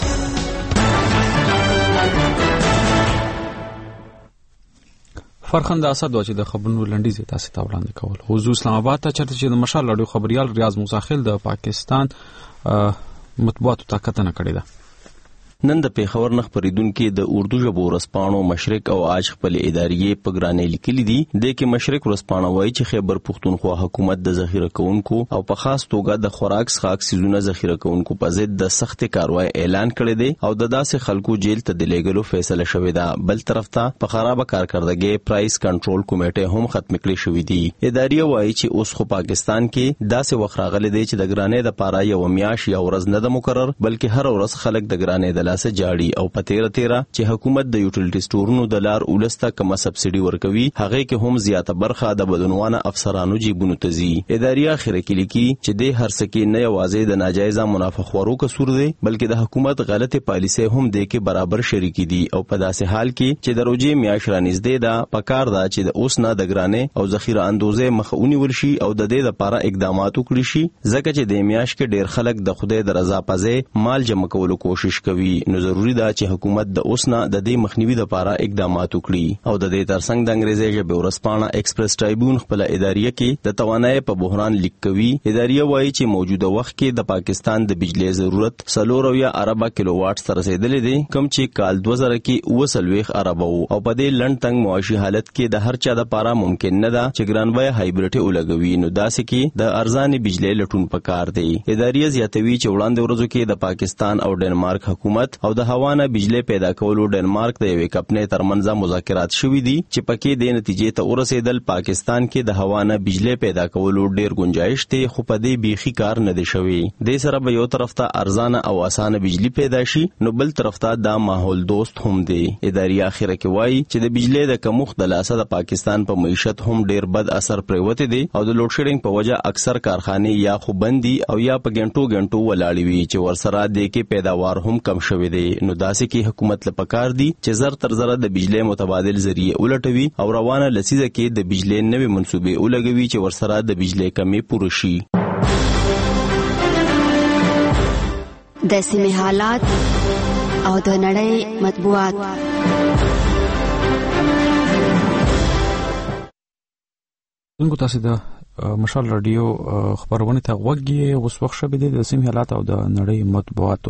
فرخنده اسد چې د خبرونو لنډیز تاسو ته وړاندې کول. حضور اسلام آباد ته چرته چې د مشال رادیو خبريال ریاض موساخیل د پاکستان مطبوعاتو طاقت نه کړی ده. نن د پیښور نه خبرېدونکو د اردو ژبو ورسپانو مشرق او آج خپل ادارې په ګرانې لیکلي دي. د کې مشرق ورسپانو وایي چې خیبر پختونخوا حکومت د ذخیره کوونکو او په خاص توګه د خوراک څښاک سيزونه ذخیره کوونکو په ضد د سخت کاروای اعلان کړی دی او د داسې خلکو جیل ته د لېږلو فیصله شوې ده. بل طرف ته په خرابه کارکردګۍ پرایس کنټرول کمیټه هم ختم کړې شوې دي. ادارې وایي چې اوس خو پاکستان کې داسې وخت راغلی دی چې د ګرانې د پاره یو میاش یا ورځ نه د مقرر بلکې هر ورځ خلک د ګرانې د لاسه جاړي او په تیره چې حکومت د یوټیلیټي سټورونو د لار ولسته کوم سبسيډي ورکوي هغه کې هم زیاته برخه د بدنوانه افسرانو جیبونو ته ځي. ادارې اخر کې لیکي چې د هر سکه نه یوازې د ناجایزه منافع خورو قصور دی بلکې د حکومت غلطه پالیسي هم د کې برابر شریک دي او په داسې حال کې چې د روجي میاش رانیزدې ده پکار ده چې د اوس نه د ګرانې او ذخیره اندوزه مخاوني ورشي او د دې لپاره اقدامات وکړي شي ځکه چې د میاش کې ډیر خلک د خدای د رضا پځه مال جمع کولو کوشش کوي. نو ضروری ده چې حکومت د اوسنا د دې مخنیوي لپاره اقدامات وکړي او د دې ترڅنګ د انګریزي ژبه ورسپانه ایکسپریس ټرایبون خپل ادارې کې د توانایي په بحران لیک کوي. ادارې وایي چې موجوده وخت کې د پاکستان د بجلی ضرورت 300 اربه کیلو واټ سره رسیدلې دي کم چې کال 2000 کې 30 اربه او په دې لړن تنگ معاشي حالت کې د هر چا لپاره ممکن نه ده چې ګرانوي هایبریډ ولګوي. نو داسې کې د ارزاني بجلی لټون پکار دی. ادارې زیاتوي چې وړاندې ورځو کې د پاکستان او ډنمارک حکومت دولت او د هوا نه بجلی پیدا کولو ډنمارک د یوې کمپنۍ ترمنځ مذاکرات شوي دي چې پکې د نتیجې ته ورسېدل پاکستان کې د هوا نه بجلی پیدا کولو ډیر گنجائش دی، خو په دې بیخي کار نه دی شوی. د سره به یو طرف ته ارزانه او اسانه بجلی پیدا شي، نو بل طرف ته دا ماحول دوست هم دی. اداري اخره کې وایي چې د بجلی د کمښت د لاسه د پاکستان په معیشت هم ډیر بد اثر پریوتی دی او د لوډ شیډینګ په وجه اکثر کارخانه یا خو بندي او یا په غنټو ولاړی وي چې ورسره د کې پیداوار هم کم شوی دی. نو داسې کې حکومت له پکار دی چې زر تر زر د بجلی متبادل ذریعہ ولټوي او روانه لسیزه کې د بجلی نوې منصوبې ولګوي چې ورسره د بجلی کمی پوره شي. د سیمې حالات او د نړۍ مطبوعات. څنګه تاسو د مشال رادیو خبرونه ته وګورئ اوس وخت شوه د سیمې حالات او د نړۍ مطبوعاتو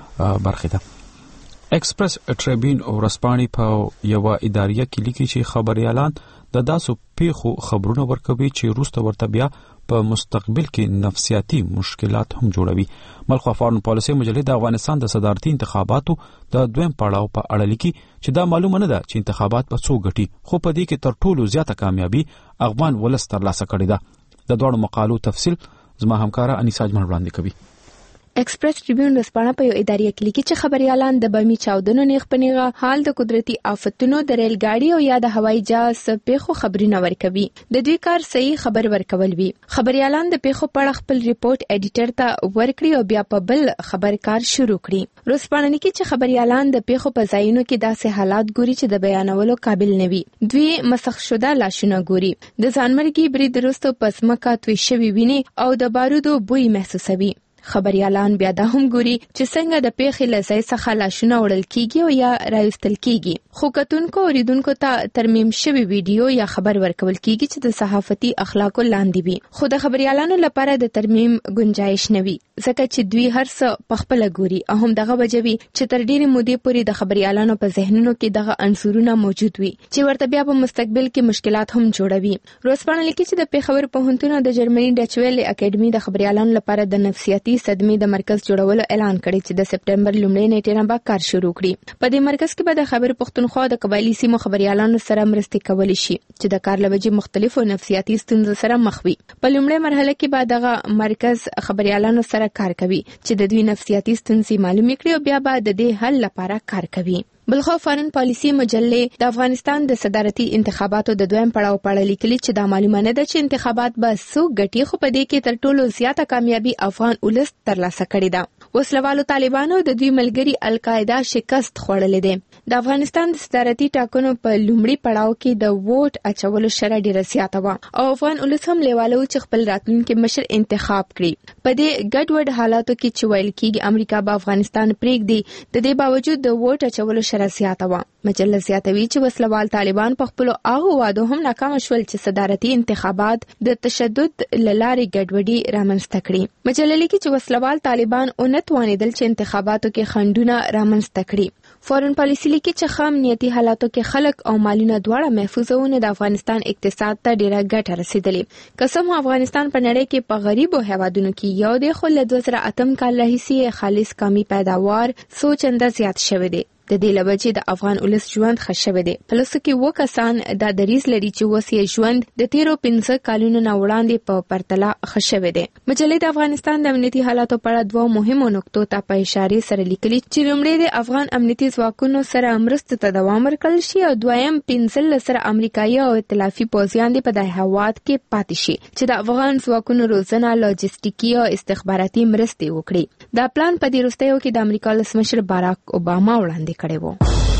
برخه ده. ایکسپریس ټریبیون او رسپاني په یو اداریه کې لیکي چې خبريالان د داسو پیښو خبرونه ورکوي چې روسته ورته بیا په مستقبل کې نفسیاتي مشکلات هم جوړوي. ملخوا فارن پالیسي مجلې د افغانستان د صدارتي انتخاباتو د دویم پړاو په اړه لیکي چې دا معلومه نه ده چې انتخابات په څو ګټي، خو په دې کې تر ټولو زیاته کامیابی افغان ولس ترلاسه کړې ده. د دوه مقالو تفصیل زما همکارا انیسا اجمل وړاندې کوي. ایکسپریس ټریبیون رسپانه په یو ادارې کې لیکي چې خبريالان د بمی چاودنو نیغ پنیغه حال د قدرتي آفتونو د ریل گاډي او یا د هوایي جهاز پیښو خبرونه ورکوي. د دوی کار صحیح خبر ورکول وي. خبريالان د پیښو په اړه خپل ریپورت ایډیټر ته ورکړي او بیا په بل خبر کار شروع کړي. رسپانه لیکي چې خبريالان د پیښو په ځایونو کې داسې حالات ګوري چې د بیانولو قابل نه وي. دوی مسخ شوده لاشونه ګوري، د ځانمرګي برید وروسته پسمکه توی شوی ویني او د بارودو بوی محسوسوي. خبريالان بیا دا هم ګوري چې څنګه د پیښې لځای څخه لاشونه وړل کیږي او یا راوستل کیږي. خو کتونکو اوریدونکو ته ترمیم شوی ویډیو یا خبر ورکول کیږي چې د صحافتي اخلاقو لاندې وي. خو د خبريالانو لپاره د ترمیم گنجائش نه وي ځکه چې دوی هر څه پخپل ګوري او هم دغه وجوي چې تر ډیره مودې پورې د خبريالانو په ذهنونو کې دغه عنصرونه موجود وي چې ورته بیا په مستقبل کې مشکلات هم جوړوي. روزپاڼه لیکي چې د پیښور پوهنتون د جرمني ډچویل اکیډمي د خبريالانو لپاره د نفسیاتي صدمې د مرکز جوړولو اعلان کړی چې د سپټمبر لومړۍ نیټې نه به کار شروع کړي. په دې مرکز کې به د خبر پښتونخوا د قبایلی سیمو خبريالانو سره مرستې کولی شي چې د کار لوجې مختلفو نفسیاتي ستونزو سره مخ وي. په لومړۍ مرحله کې به دغه مرکز خبريالانو سره کار کوي چې د دوی نفسیاتي ستونزې معلومې کړي او بیا به د دې حل لپاره کار کوي. بلخو فارن پالیسی مجلې د افغانستان د صدارتي انتخاباتو د دویم پړاو په اړه لیکلي چې دا معلومه نه ده چې انتخابات به څو ګټي، خو په دې کې تر ټولو زیاته کامیابی افغان ولس ترلاسه کړې ده. وسلوالو طالبانو د دوی ملګری القاعده شکست خوړلې ده. د افغانستان د صدارتي ټاکنو په لومړي پړاو کې د ووټ اچولو شرح ډیره زیاته وه او افغان ولس هم لیواله چې خپل راتلونکي مشر انتخاب کړي. په دې ګډوډ حالاتو کې چې ویل کېږي امریکا به افغانستان پرېږدي، د دې باوجود د ووټ اچولو شرح زیاته وه. مجله زیاتوي چې وسلوال طالبان په خپلو هغو وعدو هم ناکام شول چې صدارتي انتخابات د تشدد له لارې ګډوډي رامنځته کړي. مجله لیکي چې وسلوال طالبان ونه توانېدل چې انتخاباتو کې خنډونه رامنځته کړي. فارن پالیسی لیکي چې خام نیتي حالاتو کې خلک او مالونه دواړه محفوظونه د افغانستان اقتصاد ته ډیره ګټه رسیدلې. قسم افغانستان په نړۍ کې په غریبو هیوادونو کې یو دی، خو له 2008 کال راهیسې خالص کامي پیداوار څو چنده زیات شوی دی. د دې لوجې د افغان ولس ژوند ښه شوی دی. په لسو کې 2 کسان دا دریځ لري چې اوس یې ژوند د تیرو 15 کلونو نه وړاندې په پرتله ښه شوی دی. مجلې د افغانستان د امنیتي حالاتو په اړه 2 مهمو نقطو ته په اشاره سره لیکلي چې لومړی د افغان امنیتي ځواکونو سره مرستو ته دوام ورکړل شي او دویم 15 سره امریکایي او ائتلافي پوځیان په دغه هیواد کې پاتې شي چې د افغان ځواکونو روزنه، لاجستیکي او استخباراتي مرستې وکړي. دا پلان په دې وروستیو کې د امریکا ولسمشر باراک اوباما وړاندې کړی و.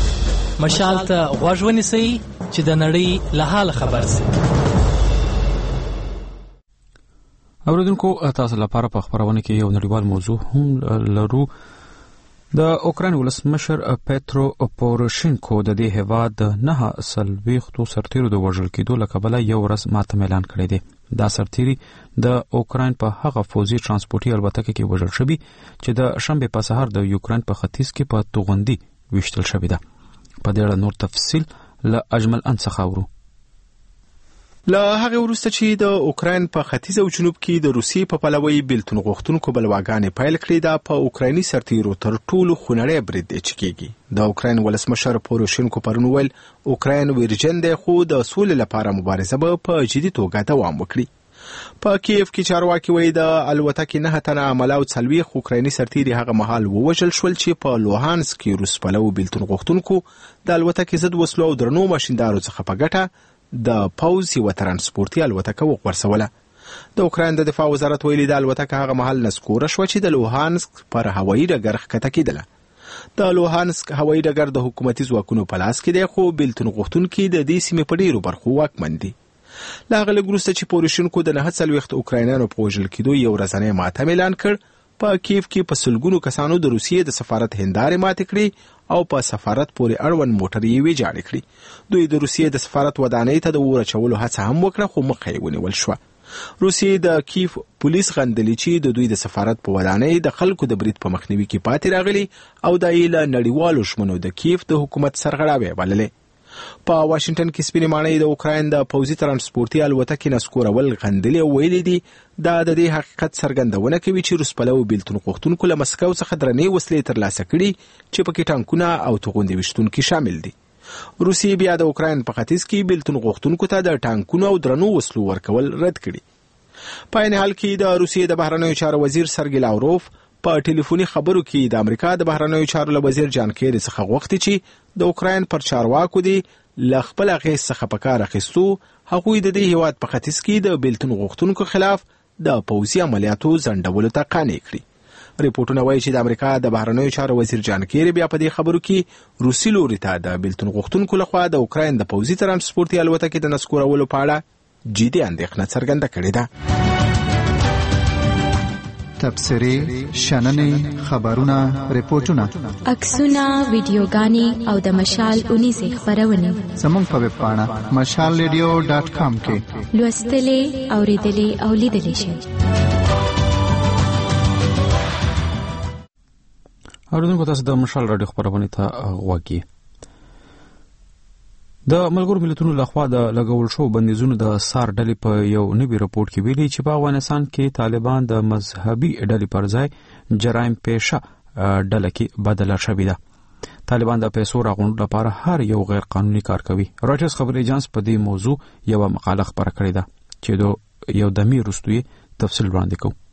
مشال ته غوږ ونیسئ چې د نړۍ له حاله خبر شئ. اوریدونکو تاسو لپاره په خبرونه کې یو نړیوال موضوع هم لرو. د اوکراین ولسمشر پیترو پوروشینکو د دې هیواد 9 سرتیرو د وژل کېدو له کبله یو ورځ ماتم اعلان کړی دی. دا سرتیري د اوکراین په هغه فوزي ترانسپورتي الوتکه کې وژل شوي چې د شنبه په سهار د یوکراین په ختیځ کې په توغندي وشتل شوی ده. په دې اړه نور تفصیل له اجمل ان څخه اورو. له هغه وروسته چې د اوکراین په ختیځ او جنوب کې د روسیې په پلوي بیلتون غوښتونکو بلواګانې پیل کړې ده، په اوکرایني سرتیرو تر ټولو خونړی برید دی چې کېږي. د اوکراین ولسمشر پوروشینکو پرون ویل اوکراین ویرجن دی، خو د سولې لپاره مبارزه به په جدي توګه دوام وکړي. په کیف کې چارواکي وایي د الوتکې 9 تنه عمله او 40 اوکرایني سرتیري هغه مهال ووژل شول چې په لوهانسک کې روس پلو بیلتون غوښتونکو د الوتکې ضد وسلو او درنو ماشیندارو څخه په ګټه د پوز یو ترانسپورتي الوتکه وغورځوله. د اوکراین د دفاع وزارت ویلي د الوتکه هغه مهال نسکوره شو چې د لوهانسک پر هوایي ډګر ښکته کېدله. د لوهانسک هوایي ډګر د حکومتي ځواکونو په لاس کې دی، خو بیلتون غوښتونکي د دې سیمې په ډیرو برخو واکمن دي. له هغه لږ وروسته چې پوروشینکو د 49 اوکراینانو په وژل کېدو یو ورځنی ماتم اعلان کړ، په کیف کې په سلګونو کسانو د روسیې د سفارت هندارې ماتې کړې او په سفارت پورې اړوند موټر یې ویجاړې کړې. دوی د روسیې د سفارت ودانۍ ته د اور اچولو هڅه هم وکړه، خو مخه یې ونیول شوه. روسیې د کیف پولیس غندلي چې د دوی د سفارت په ودانۍ د خلکو د برید په مخنیوي کې پاتې راغلي او د ایله نړیوالو ژمنو د کیف د حکومت سرغړاوی بللې. په واشنگټن کې سپینې ماڼۍ د اوکراین د پوځي ترانسپورتي الوتکې نسکورول غندلي او ویلي دي دا د دې حقیقت څرګندونه کوي چې روس پلو بیلتون غوښتونکو له مسکو څخه درنې وسلې ترلاسه کړي چې پکې ټانکونه او توغندي ویشتونکي شامل دي. روسیې بیا د اوکراین په ختیځ کې بیلتون غوښتونکو ته د ټانکونو او درنو وسلو ورکول رد کړي. په عین حال کې د روسیې د بهرنیو چارو وزیر سرګی لاوروف په ټلیفوني خبرو کې د امریکا د بهرنیو چارو وزیر جان کیری څخه غوښتي چې د اوکراین پر چارواکو دي له خپل غیږ څخه په کار اخیستو هغوی د دې هیواد په ختیځ کې د بیلتون غوښتونکو خلاف د پوځي عملیاتو ځنډولو ته قانع کړي. ریپورتونه وایي چې د امریکا د بهرنیو چارو وزیر جان کیری بیا په دې خبرو کې روسي لوري ته د بیلتون غوښتونکو لخوا د اوکراین د پوځي ترانسپورتي الوتکې د نسکورولو په اړه جدي اندېښنه څرګنده کړې ده. تبصرې، شننې، خبرونه، ریپورتونه، عکسونه، ویډیوګانې او د مشال اونیزې خپرونې زموږ په ویب پاڼه mashalradio.com کې لوستلې، اوریدلې او لیدلې شئ. اوریدونکو تاسو د مشال رادیو خبرونه ته غوږی. د ملګرو ملتونو لخوا د لګول شو بندیزونو د سار ډلې په یو نوي راپورټ کې ویلي چې په افغانستان کې طالبان د مذهبي ډلې پر ځای جرایم پیشه ډله کې بدله شوې ده. طالبان د پیسو راغونډو لپاره هر یو غیر قانوني کار کوي. راټرز خبري ایجنس په دې موضوع یو مقاله خبره کړې ده چې د یو دمي وروستوي تفصیل وړاندې کوي.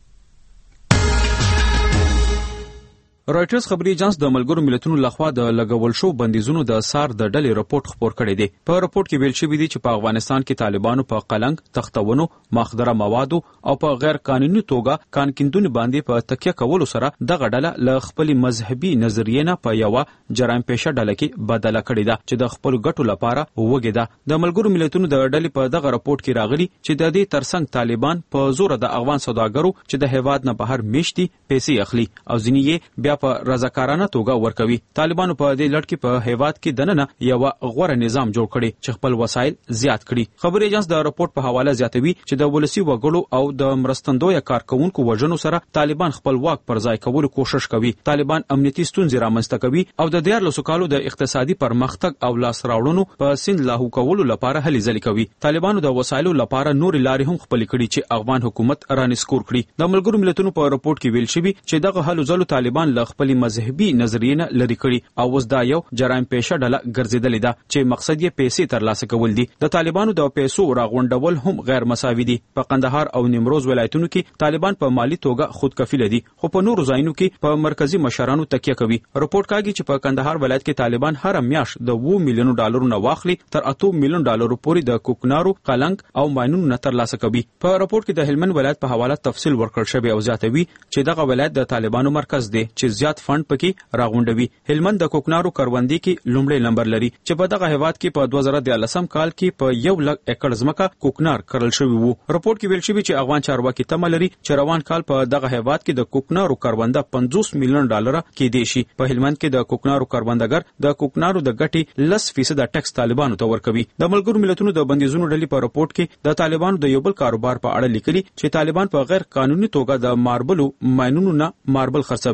راټرز خبري ایجنس د ملګرو ملتونو لخوا د لګول شو بندیزونو د سار د ډلې راپورټ خبر کړی دی. په راپورټ کې ویل شوی دی چې په افغانستان کې طالبانو په قلنګ، تختونو، مخدره موادو او په غیر قانوني توګه کانکیندونو باندې په تکیه کولو سره دغه ډله له خپل مذهبي نظریې نه په یو جرایم پیشه ډله کې بدله کړې ده چې د خپل ګټو لپاره وګړي ده. د ملګرو ملتونو د ډلې په دغه راپورټ کې راغلي چې د دې ترڅنګ طالبان په زور د افغان سوداګرو چې د هیواد نه بهر میشتي پیسې اخلي او ځینې یې بیا په رضاکارانه توګه ورکوي. طالبانو په دې لړ کې په هیواد کې دننه یو غوړه نظام جوړ کړي چې خپل وسایل زیات کړي. خبري ایجنس د راپورټ په حواله زیاتوي چې د ولسی وګړو او د مرستندوی کارکونکو وژنو سره طالبان خپل واک پر ځای کولو کوشش کوي. طالبان امنیتي ستونزې رامنځته کوي او د 14 کالو د اقتصادي پرمختګ او لاس راوړنو په سند لاهو کولو لپاره هلې ځلې کوي. طالبانو د وسایلو لپاره نور لارې هم خپل کړي چې افغان حکومت رانسکور کړي. د ملګرو ملتونو په راپورټ کې ویل شوی چې دغه هلو ځلو طالبان له خپل مذهبي نظریې نه لري کړي او اوس دا یو جرایم پیشه ډله ګرځېدلې ده چې مقصد یې پیسې ترلاسه کول دي. د طالبانو د پیسو راغونډول هم غیر مساوي دي. په قندهار او نیمروز ولایتونو کې طالبان په مالی توګه خودکفیل دي خو په نورو ځایونو کې په مرکزی مشرانو تکیه کوي. راپورټ کوي چې په قندهار ولایت کې طالبان هر میاشت د 2 میلیون ډالرو نه واخلي تر 8 میلیون ډالرو پورې د کوکنارو، قلنګ او ماینونو نه ترلاسه کوي. په راپورټ کې د هلمند ولایت په حواله تفصیل ورکړل شوی او زیاتوي چې دغه ولایت د طالبانو مرکز دی چې زیات فند پکې راغونډوي. هلمند د کوکنارو کروندې کې لومړی نمبر لري چې په دغه هیواد کې په 2013 کال کې په 1 لک ایکړ ځمکه کوکنار کرل شوی وو. راپورټ کې ویل شوی چې افغان چارواکي تمه لري چې روان کال په دغه هیواد کې د کوکنارو کرونده 50 میلیون ډالر کې دی شي. په هلمند کې د کوکنارو کروندګر د کوکنارو د ګټې 10% ټیکس طالبانو ته ورکوي. د ملګرو ملتونو د بندیزونو ډلې په راپورټ کې د طالبانو د یو بل کاروبار په اړه لیکلي چې طالبان په غیر قانوني توګه د ماربلو ماینونو نه ماربل خرڅوي چې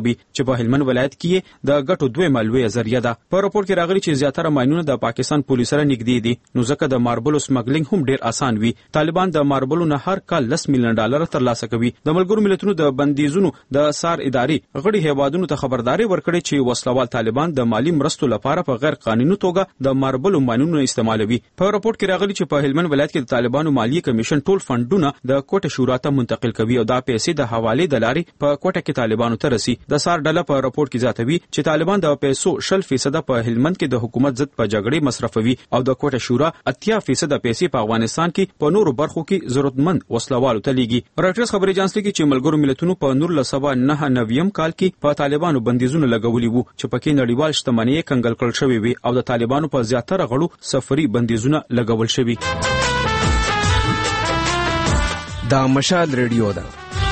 چې په هلمند ولایت کې د ګټو دویمه لویه ذریعہ ده. په راپور کې راغلي چې زیاتره ماینونه د پاکستان پولیسو سره نږدې دي، نو ځکه د ماربلو سمګلینګ هم ډیر اسان وي. طالبان د ماربلو نه هر کال $10 ملیون ترلاسه کوي. د ملګرو ملتونو د بندیزونو د سار ادارې غړي هیوادونو ته خبرداري ورکړي چې وسلوال طالبان د مالی مرستو لپاره په غیر قانوني توګه د ماربلو ماینونو استعمالوي. په راپور کې راغلي چې په هلمند ولایت کې د طالبانو مالی کمیشن ټول فندونه د کوټه شورا ته منتقل کوي او دا پیسې د حواله د لارې په کوټه کې طالبانو ته رسي. د سار ډله په راپور کې زیاتوي چې طالبان د پیسو 60% په هلمند کې د حکومت ضد په جګړې مصرفوي او د کوټه شورا 80% پیسې په افغانستان کې په نورو برخو کې ضرورتمند وسلوالو ته لیږي. راټرز خبري اژانس لیکي چې ملګرو ملتونو په 1999 کال کې په طالبانو بندیزونه لګولي وو چې پکې نړیوال شتمنۍ کنګل کړل شوې وي او د طالبانو په زیاتره غړو سفري بندیزونه لګول شوي. دا مشال ریډیو ده.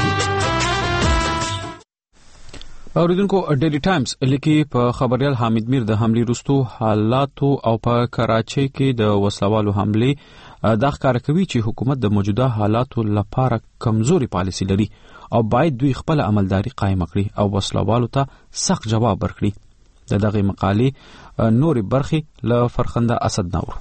اوریدونکو ډیلی ټایمز لیکي په خبريال حامد میر د حمله وروسته حالاتو او په کراچۍ کې د وسلوالو حمله دا ښکار کوي چې حکومت د موجوده حالاتو لپاره کمزوري پالیسي لري او باید دوی خپل عملداري قائم کړي او وسلوالو ته سخت جواب ورکړي. دغه مقالې نوري برخي له فرخنده اسد نور.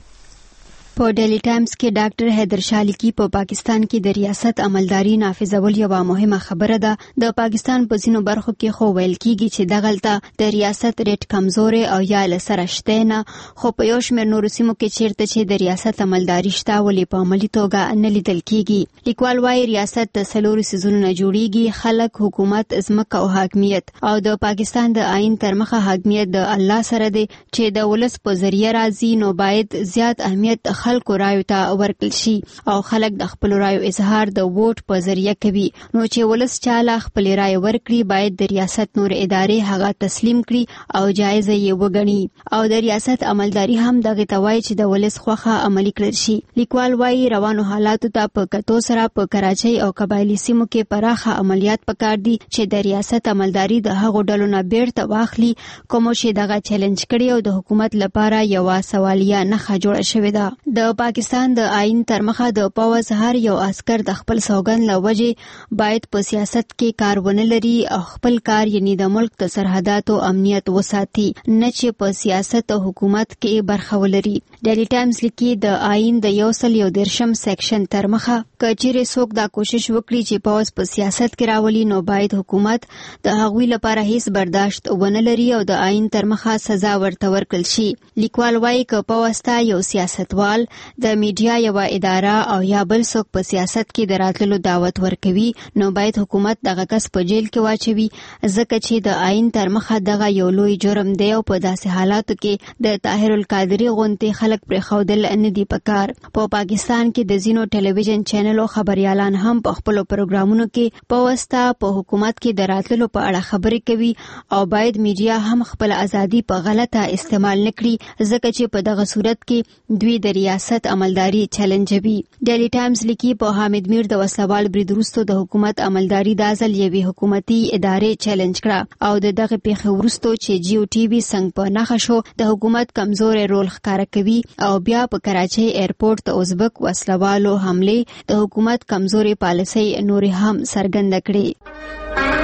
په ډیلی ټایمز کې ډاکټر حیدر شاه لیکي په پاکستان کې د ریاست عملداري نافذول یوه مهمه خبره ده. د پاکستان په ځینو برخو کې خو ویل کیږي چې دغلته د ریاست ریټ کمزوري او یا لسره شته نه، خو په یو شمېر نورو سیمو کې چیرته چې د ریاست عملداري شته ولې په عملي توګه نه لیدل کیږي. لیکوال وايي ریاست د څلورو سیزونو نه جوړیږي: خلک، حکومت، ځمکه او حاکمیت. او د پاکستان د آئین تر مخه حاکمیت د الله سره دی چې د ولس په ذریعہ راځي، نو باید زیات اهمیت خلکو رایو ته ورکړل شي او خلک د خپل رایو اظهار د ووټ په ذریعہ کوي. نو چې ولس چاله خپل رایو ورکړي باید د ریاست نور ادارې هغه تسلیم کړي او جایزه یې وګڼي او د ریاست عملداري هم دغه توای چې د ولس خوخه عملی کړل شي. لیکوال وايي روانو حالاتو ته په کتو سره په کراچۍ او قبایلی سیمو کې پراخه عملیات پکار دي چې د ریاست عملداري د هغو ډلو نه بیرته واخلي کوم چې دغه چیلنج کړي او د حکومت لپاره یو سوالیه نخښه جوړه شوې ده. د پاکستان د آئین تر مخه د پوځ هر یو عسكر د خپل سوګند له وجې باید په سیاست کې کار ونه لري او خپل کار یعنی د ملک د سرحداتو امنیت وساتي، نه چې په سیاست او حکومت کې برخه ولري. ډیلی ټایمز لیکي د آئین د 113 سیکشن تر مخه کچېرې څوک دا کوشش وکړي چې پوځ په سیاست کې راولي نو باید حکومت د هغوی لپاره هیڅ برداشت ونه لري او د آئین تر مخه سزا ورته ورکړل شي. لیکوال وايي که پوځ ته یو سیاستوال د میډیا یو اداره او یا بل څوک په سیاست کې د راتللو دعوت ورکوي نو باید حکومت دغه کس په جیل کې واچوي، ځکه چې د آئین تر مخه دغه یو لوی جرم دی او په داسې حالاتو کې د طاهر القادری غونډې خلک پرې خودل نه دي پکار. په پاکستان کې د زینو ټلویزیون چینلو خبريالان هم په خپل پروګرامونو کې په واسطه په حکومت کې د راتللو په اړه خبرې کوي او باید میډیا هم خپل ازادي په غلطه استعمال نکړي، ځکه چې په دغه صورت کې دوی د ریاست عملداري چیلنجوي. ډیلی ټایمز لیکي په حامد میر د وسلوال برید وروسته د حکومت عملداري د ازل یوې حکومتي ادارې چیلنج کړه او د دغه پیښې وروسته چې جیو ټي وي څنګه په نښه شو د حکومت کمزوري رول ښکاره کوي او بیا په کراچۍ ایرپورټ ته ازبک وسلوالو حمله د حکومت کمزوري پالیسي نور هم څرګنده کړي.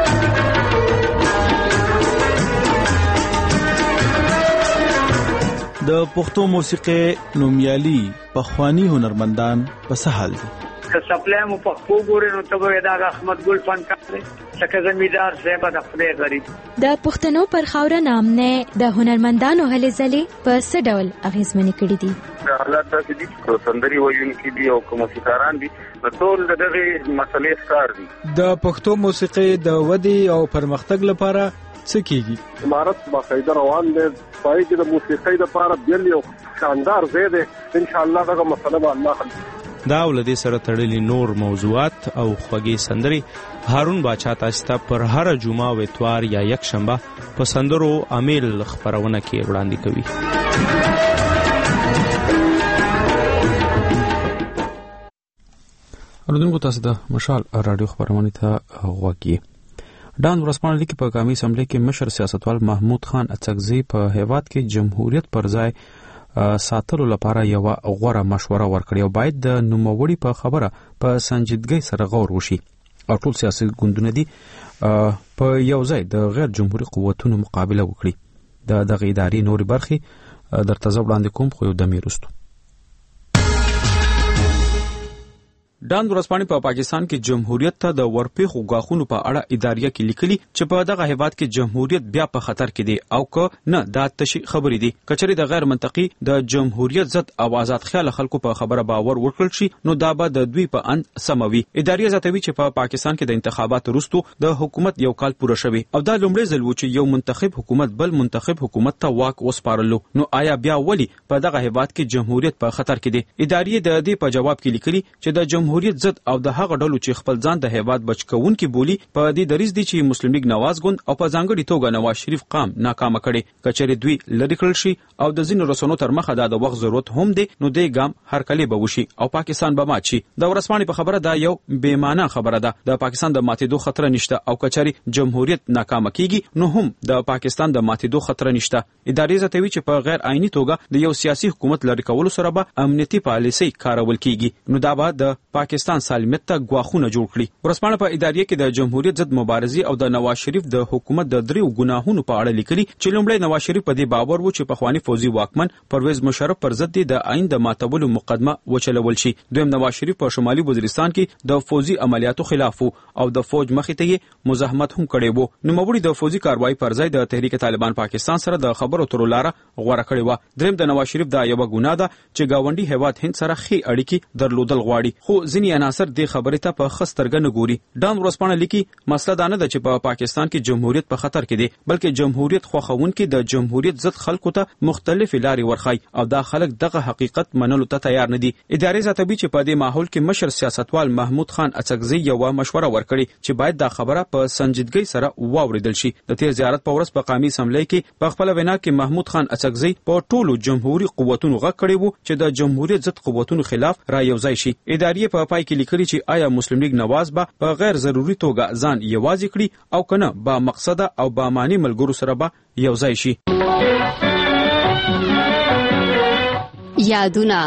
د پښتو موسیقي نومیالي پخوانی هنرمندان په سهال دي. که سپلای مو پښتو ګورې نو ته به دا احمد ګل فنکار دی، څنګه زمیدار صاحب د خپل غریب د پښتنو پر خاوره نامنه د هنرمندانو هلې ځلې په څه ډول اغیزمنې کړې دي؟ حالات داسې دي چې سندري وایونکي دي او موسیقاران دي، نو ټول دغه مسلې ښکار دي. د پښتو موسیقي د ودې او پرمختګ لپاره څه کیږي؟ امارت باقاعده روان دي، پای کې د موسیقۍ لپاره بل یو شاندار ځای دی. ان شاء الله دغه مسله به الله حل کړي. دا ولدي سره تړلي نور موضوعات او خوږې سندري هارون باچا تاسو ته پر هر جمعه او اتوار یا یک شنبه په سندرو امیل خبرونه کې وړاندې کوي. اوردونکو تاسو د مشال رادیو خبرونه ته غوږی. ډان ورسپانل لیکي په قومي اسمبلی کې مشر سیاستوال محمود خان اڅکزي په هیواد کې جمهوریت پر ځای ساتلو لپاره یو غوره مشوره ورکړي او باید د نوموړي په خبره په سنجیدګۍ سره غور وشي او ټول سیاسي ګوندونه دي په یو ځای د غیر جمهوریت قوتونو مقابله وکړي د دغه ادارې نورې برخې درته زه وړاندې کوم خو یو دمې وروسته. ډان ورځپاڼې په پاکستان کې جمهوریت ته د ورپېښو غاښونو په اړه اداریه کې لیکلي چې په دغه هیواد کې جمهوریت بیا په خطر کې دی او که نه دا تشي خبرې دي. کچري د غیر منطقي د جمهوریت ضد او آزاد خیال خلکو په خبره باور وکړل شي نو دا به د دوی په اند سموي. اداریه زیاتوي چې په پاکستان کې د انتخاباتو وروسته د حکومت یو کال پوره شوی او دا لومړی ځل و چې یو منتخب حکومت بل منتخب حکومت ته واک وسپارلو. نو آیا بیا ولی په دغه هیواد کې جمهوریت په خطر کې دی؟ اداریه د دې په جواب کې لیکلي چې د جمهوریت ضد او د هغه ډلو چې خپل ځان د هیواد بچکونکي بولی په دې دریځ دي چې مسلم لیگ نواز ګوند او په ځانګړي توګه نواز شریف قام ناکامه کړي. کچري دوی لری کړل شي او د ځینو رسنیو تر مخه د وخت ضرورت هم دی نو دې ګام هر کله به وشي او پاکستان به مات شي. د ورځپاڼې په خبره دا یو بې معنی خبره ده. د پاکستان د ماتېدو خطر نشته او کچري جمهوریت ناکامه کیږي نو هم د پاکستان د ماتېدو خطر نشته. ادارې زتوي چې په غیر آئینی توګه د یو سیاسي حکومت لری کولو سره به امنیتي پالیسي کارول کیږي نو دا به د پاکستان سالمیت ته غواخونه جوړ کړي. ورځپاڼه په ادارې کې د جمهوریت ضد مبارزې او د نواز شریف د حکومت د دریو ګناهونو په اړه لیکلي چې لومړی نواز شریف په دې باور و چې پخوانی فوزي واکمن پرویز مشرف پر ضد د آئین د ماتولو مقدمه وچلول شي. دویم نواز شریف په شمالي وزیرستان کې د فوزي عملیاتو خلاف او د فوج مخې ته مزاحمت هم کړی وو. نوموړي د فوزي کاروایی پر ځای د تحریک طالبان پاکستان سره د خبرو ترلو لاره غوړه کړې و. دریم د نواز شریف دا یو ګناه ده چې گاونډي هیواد هند سره ښې اړیکې درلودل غواړي خو ځینې عناصر د خبرې ته په خسترګ نه ګوري. ډان ورځپاڼه لیکي مسله دا نه ده چې په پاکستان کې جمهوریت په خطر کې دی بلکې جمهوریت خوښونکي د جمهوریت ضد خلکو ته مختلف لارې ورخای او دا خلک دغه حقیقت منلو ته تیار نه دي. ادارې زیاتوي چې په دې ماحول کې مشر سیاستوال محمود خان اڅکزي یو مشوره ورکړي چې باید دا خبره په سنجیدګۍ سره واوریدل شي. د تیر زیارت په ورځ په قومي اسمبلی کې په خپل وینا کې محمود خان اڅکزي په ټولو جمهوریت قوتونو غږ کړی وو چې د جمهوریت ضد قوتونو خلاف را یوځای شي. ادارې په پای کې لیکلي چې آیا مسلم لیگ نواز به په غیر ضروري توګه ځان یوازې کړي او کنه با مقصده او با معنی ملګرو سره به یوځای شي. یادونه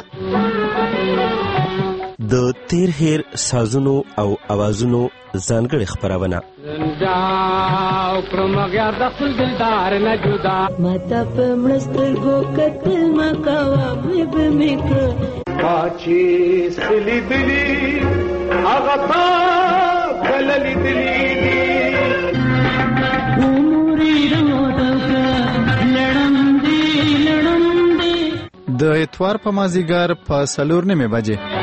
د تیر هیر سازونو او اوازونو ځانګړي خبرونه زنده کړم غیر د خپل دلدار نه جدا ماته په مړسترګو کتل مکوا مې به میکړه پاچی سلی دلی هغه تا کللی دلی عمرې روټه لړم دی د اتوار په مازیګر په 4:30 بجې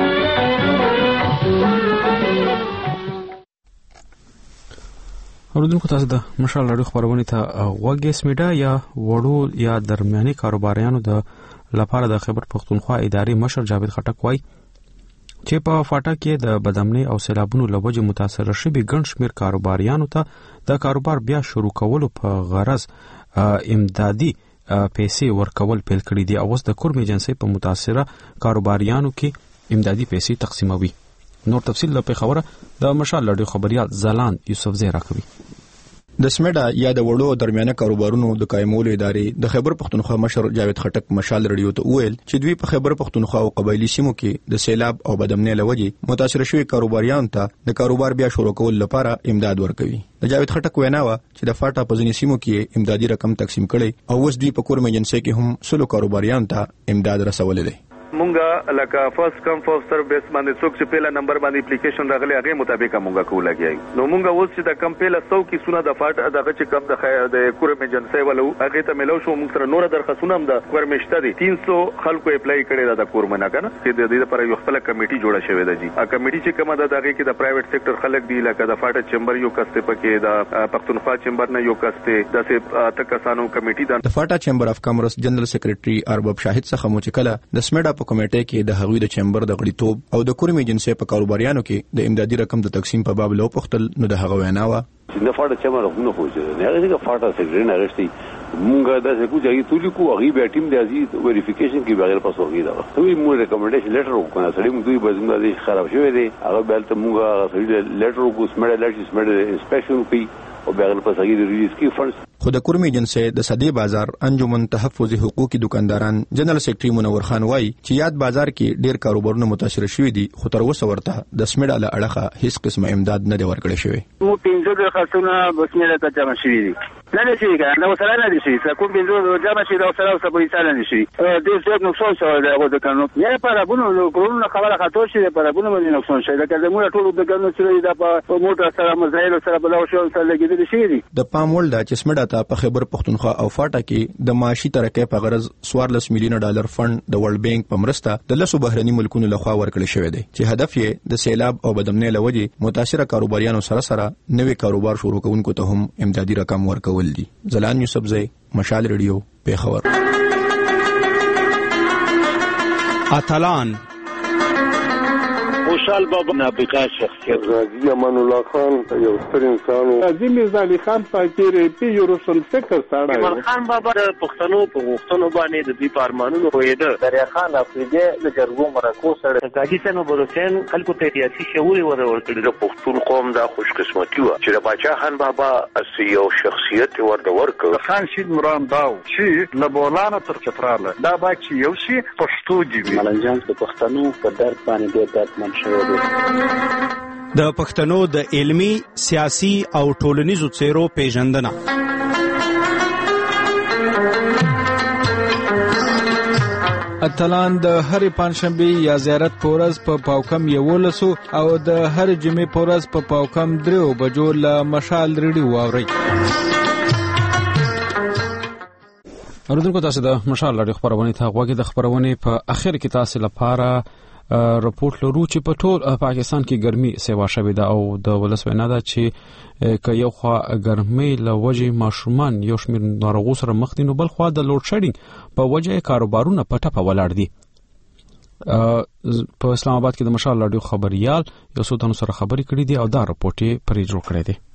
اوردونکو تاسو د مشال راډیو خبرونه ته غوږی سمیډا یا وړو یا درمیاني کاروباریانو د لپاره د خیبر پختونخوا ادارې مشر جاوید خټک وایي چې په فاټا کې د بدامنۍ او سیلابونو له وجې متاثر شوي ګڼ شمېر کاروباریانو ته د کاروبار بیا شروع کولو په غرض امدادي پیسې ورکول پیل کړي دي او اوس د کورم ایجنسۍ په متاثره کاروباریانو کې امدادي پیسې تقسیموي. نور تفصیل له خبره د مشال لړ خبريال زلان یوسف زیرا کوي. د سمیډا یا د وړو درمیانه کاروبارونو د قائمولو ادارې د خیبر پختونخوا مشر جاوید خټک مشال رادیو ته وویل چې دوی په خیبر پختونخوا او قبایلی سیمو کې د سیلاب او بدامنۍ لوجې متاثر شوي کاروباریانو ته د کاروبار بیا شروع کول لپاره امداد ورکوي. د جاوید خټک وینا و چې د فاټا په ځینې سیمو کې امدادي رقم تقسیم کړي او اوس دوی په کورم ایجنسۍ کې هم سلو کاروباریانو ته امداد رسولې دي. مونږه لکه فرست کم فرست سرو بیس باندې څوک چې پیله نمبر باندې اپلیکیشن راغلی هغه مطابق مونږه کوو لګیای نو مونږه اوس چې د کم پیله 100 کې سونه د فاټ دغه چې کم د کورم ایجنسۍ ولو هغه ته ملو شو مونږ سره نور درخواستونه هم د کورمشته دي 300 خلکو اپلای کړي د کورم نه کنه چې د دې لپاره یو خپل کمیټي جوړه شوې ده جی ا کمیټي چې کومه ده دغه کې د پرایویټ سېکټر خلک دی لکه د فاټا چمبر یو کسته پکې د پختونخوا چمبر نه یو کسته د سه تکسانو کمیټي ده. د فاټا چمبر اف کامرس جنرال سیکریټري ارباب شاهد څخه مو چې کله د سمیډا په کمیټه کې د هغوی د چمبر د غړیتوب او د کورم ایجنسۍ په کاروباریانو کې د امدادي رقم د تقسیم په باب لو پختل نو د هغه وینا و چې د فاټا چمبر غوونه خوځي نه هغه فاټا سیکریټري نه غشتي مونږه د څه کوجي تولی کو هغه به ټیم د ازي ویریفیکیشن کې بغیر پاسوږي دا دوی مو ریکمنډیشن لیټر وکړه سړی مو دوی بزنګ د خراب شوی دی هغه بل ته مونږه سړی لیټر وکړو سمړل انسپیکشن کوي او بغیر پاسوږي ریلیز کی فنډز خو د کورمي جنسي د صدې بازار انجمن تحفظ حقوقي دکانداران جنرال سیکریټري منور خان وایي چې یاد بازار کې ډېر کاروبارونه متاثر شوي دي خو تر اوسه ورته د سمیډا له اړخه هیڅ قسمه امداد نه دی ورکړی شوی. مو 15 خاصونه بسمیډا ته جمع شوي دي نه شي کنه نو سره نه دي شي کوم 15 جمع شي دا سره اوسه به سره نه شي د څه نقصان شوی دی هغه د قانون نه پرابونو کورونه خبره خاطر شي پرابونو باندې نقصان شي دا کله موږ ټول د قانون سره د موټر سره مزایل سره بلاو شو سره لګیدل شي دي. د پام وړ د چسمډا ته په خیبر پختونخوا او فاټا کې د معاشي ترقۍ په غرض 14 میلیون ډالر فند د ورلد بانک په مرسته د لسو بهرني ملکونو لخوا ورکړل شوی دی چې هدف یې د سیلاب او بدمنۍ لوجې متاثره کاروباریانو سره سره نوې کاروبار شروع کوونکو ته هم امدادي رقم ورکول دي. زلان یوسف زئی، مشال ریډیو، پیښور. اتلان خوشحال بابا نابغه شخصیت غازی امان الله خان یو ستر انسان و غازی میرزا علی خان فقیر پی یو روشن فکر سره ایمان خان بابا د پښتنو په غوښتنو باندې د دې پارمانونو پوهېده. دریا خان افریدی د جرګو مرکو سره غازی سنو بروسین خلکو ته سیاسي شعور ورکړي. د پښتون قوم دا خوش قسمتي و چې د باچا خان بابا یو شخصیت ورکړ. خان شید مرام داو چې لبولانه تر چتراله دا با چې یو شي پښتو دی وی ملنجان د پښتنو په درد باندې ډېر درد د پښتنو د علمی، سیاسي او ټولنیزو څیرو پیژندنه. اتلان د هر پنځشنبه یا زیارت پورز په پاوکم 11 او د هر جمعې پورز په پاوکم 3 بجو له مشال ریډیو واوري. اوردونکو تاسو د مشال ریډیو خبرونه ته غوږی د خبرونه په اخر کې تاسو لپاره رپورت لرو چې په ټول پاکستان کې ګرمي سیوا شوې ده او د ولس وینا ده چې که یو خوا ګرمي له وجې ماشومان یو شمېر ناروغو سره مخ دي نو بل خوا د لوډ شیډینګ په وجه کاروبارونه په ټپه ولاړ دي. په اسلام آباد کې د مشال رادیو خبريال یو څو تنو سره خبرې کړې دي او دا رپورت یې پرې جوړ کړی دی.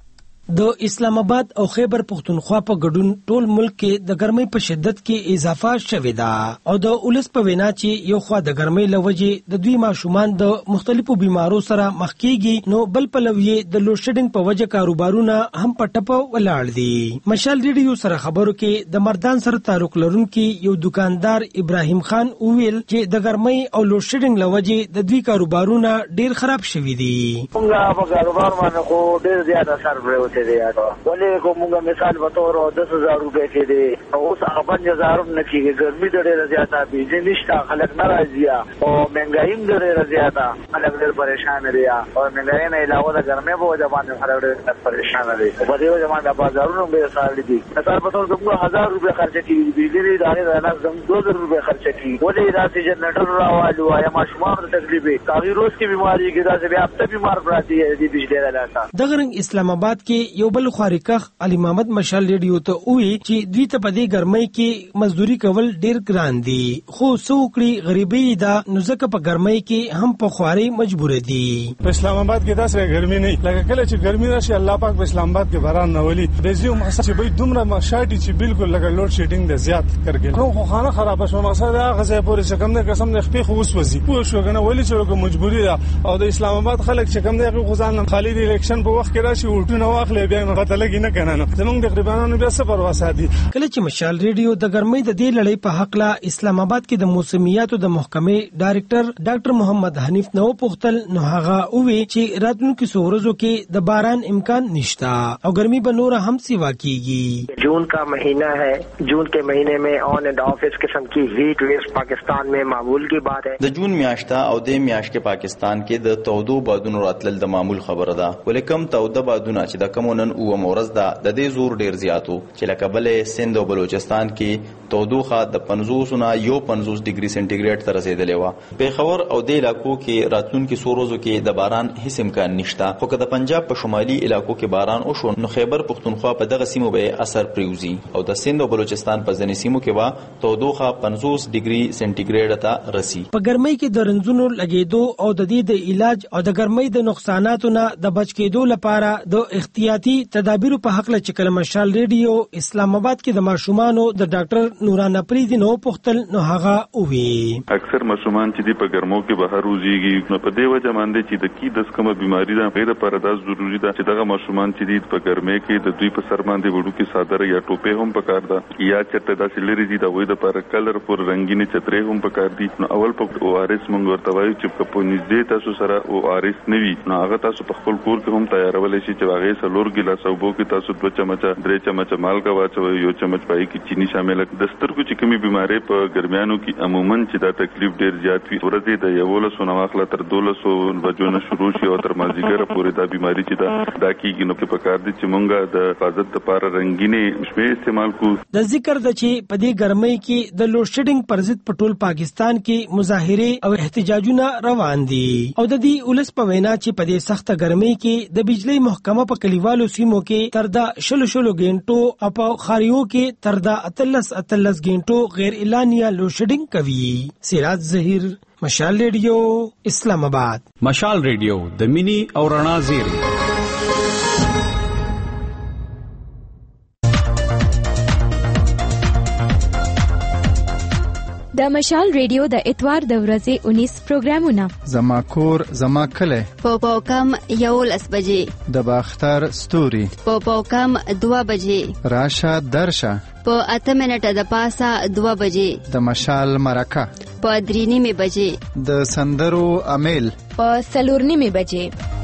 د اسلام آباد او خیبر پختونخوا په ګډون ټول ملک کې د ګرمۍ په شدت کې اضافه شوې ده او د ولس په وینا چې یو خوا د ګرمۍ لوجې د دوی ماشومان د مختلفو بیمارو سره مخ کیږي نو بل په لوی د لوډ شیډینګ په وجه کاروبارونه هم په ټپه ولاړ دي. مشال ریډیو سره خبرو کې د مردان سره تعلق لرونکي یو دکاندار ابراهیم خان وویل چې د ګرمۍ او لوډ شیډینګ لوجې د دوی کاروبارونه ډیر خراب شوي دي. موږ په کاروبار باندې خو ډیر زیات اثر پرې ولې کومه مثال وتور 10000 روپے کې دي او څه 5000 نه کېږي. ګرمي ډېره زیاته بيځ نشته، خلک ناراضي او مهنګایم ډېره زیاته، خلک ډېر پریشان دي او مهنګایم نه علاوه د ګرمۍ په وجه باندې خلک ډېر پریشان دي. په دې وجه باندې بازارونو به ساري دي. مثال وتور کومه 1000 روپے خرچ کیږي، بجلی دانه نه زم 2000 روپے خرچ کیږي. ولې راځي جنریټر راوالو یا ماشومان ته تکلیف وي، کاغی روز کی بیماری کې دا څه بیا هفته بیمار پراتی دي بجلی راځه. د غرنګ اسلام آباد کې یو بل خارقخ علي محمد مشال ریډیو ته وی چې دوی ته په دې ګرمۍ کې مزدوري کول ډیر ګران دي خو څوکړي غریبي ده نو ځکه په ګرمۍ کې هم په خواري مجبور دي. په اسلام آباد کې داسې ګرمي نه لکه کله چې ګرمي راشي الله پاک په اسلام آباد کې باران نه ولي دزیو مقصد چې به دومره مشاټي چې بالکل لکه لوډ شیډینګ د زیات کړګل نو خو خانه خراب شو. مقصد هغه ځای پورې چې کوم نه قسم نه خپې خو وسوځي پوه شو کنه ولي چې مجبوری ده او د اسلام آباد خلک چې کوم نه غوځان خالي د الیکشن په وخت کې راشي ورټونه واخلې بیا نه پته لګي نه کنه زمونږ د غریبانو بیا څه پروا ساتي. کله چې مشال ریډیو د ګرمۍ د دې لړۍ په حق لا اسلام آباد کې د موسمیاتو د محکمې ډایریکټر ډاکټر محمد حنیف نو پختل نو هغه وی چې راتلونکو ورځو کې د باران امکان نشتا او ګرمي به نور هم سیوا کیږي. جون کا مہینہ ہے، جون کے مہینے میں آن اینڈ آف اس قسم کی ہیٹ ویوز پاکستان میں معمول کی بات ہے. د جون میاشته او د میاشت کې پاکستان کې د تودو بادونو راتلل د معمول خبره ده ولیکم توده بادونه چې د کمونن او مورز ده د دې زور ډیر زیاتو چې لکه بلې سند او بلوچستان کې تودوخه د 50 نه 51 ډیګري سنټیګریډ ته رسیدلې و. پیښور او د علاقو کې راتلونکو سورزو کې د باران هیڅ امکان نشته خو که د پنجاب په شمالي علاقو کې باران وشو نو خیبر پختونخوا په دغه سیمو به اثر پریوزي او د سند او بلوچستان په ځینې سیمو کې به تودوخه 50 ډیګري سنټیګریډ ته رسي. په ګرمۍ کې د رنځونو لګیدو او د دې د علاج او د ګرمۍ د نقصاناتو نه د بچ کېدو لپاره د احتیاط احتیاطي تدابیرو په حق له چکل مشال ریډیو اسلام آباد کې د ماشومانو د ډاکټر نوران پریدي نو پختل نو هغه اووي اکثر ماشومان چې دی په ګرمو کې بهر وځيږي نو په دې وجه باندې چې د کی د کومه بيماري ده غیر پر ادا ضروری ده چې دغه ماشومان چې دی په ګرمه کې د دوی په سر باندې وړو کې صادر یا ټوپه هم پکار ده یا چرته داسې لري دي دا وې د پر کلر پر رنگینی چترې هم پکار دي نو اول په او ار اس مونږ ورته وایو چې په نږدې تاسو سره او ار اس نوي نو هغه تاسو په خپل کور کې هم تیارول شي چې هغه سلور ګلاس او بو کې تاسو 2 چمچه 3 چمچه مالګه واچوي یو چمچ پای کې چینی شامل د سترګو چې کومي بيماري په ګرمیانو کې عموما چې دا تکلیف ډیر زیات وي ورته د یو له سونواخله تر 200 بجو نه شروع شي او تر مازیګر پورې دا بيماري چې دا کیږي نو په کار دي چې مونږه د حفاظت لپاره رنگینه شپې استعمال کو د ذکر د چې په دې ګرمۍ کې د لوډ شیډینګ پر ضد په ټول پاکستان کې مظاهره او احتجاجونه روان دي او د دې ولس په وینا چې په دې سخته ګرمۍ کې د بجلی محکمه په کلیوالو سیمو کې تر دا شلو غنټو او په خاریو کې تر دا 13 غنټو غیر اعلانیه لوډ شیډینګ کوي. سراج ظهیر، مشال ریډیو، اسلام آباد. مشال ریډیو د مینی او رڼا زیری. د مشال ریډیو د اتوار د ورځې 19 پروګرامونه زما کور زما کله په کم 11 بجې د باختر ستوري په کم 2 بجې راشه درشه په 8 منټه د پاسه 2 بجې د مشال مرکه په 3 بجې د سندرو امیل په 4 بجې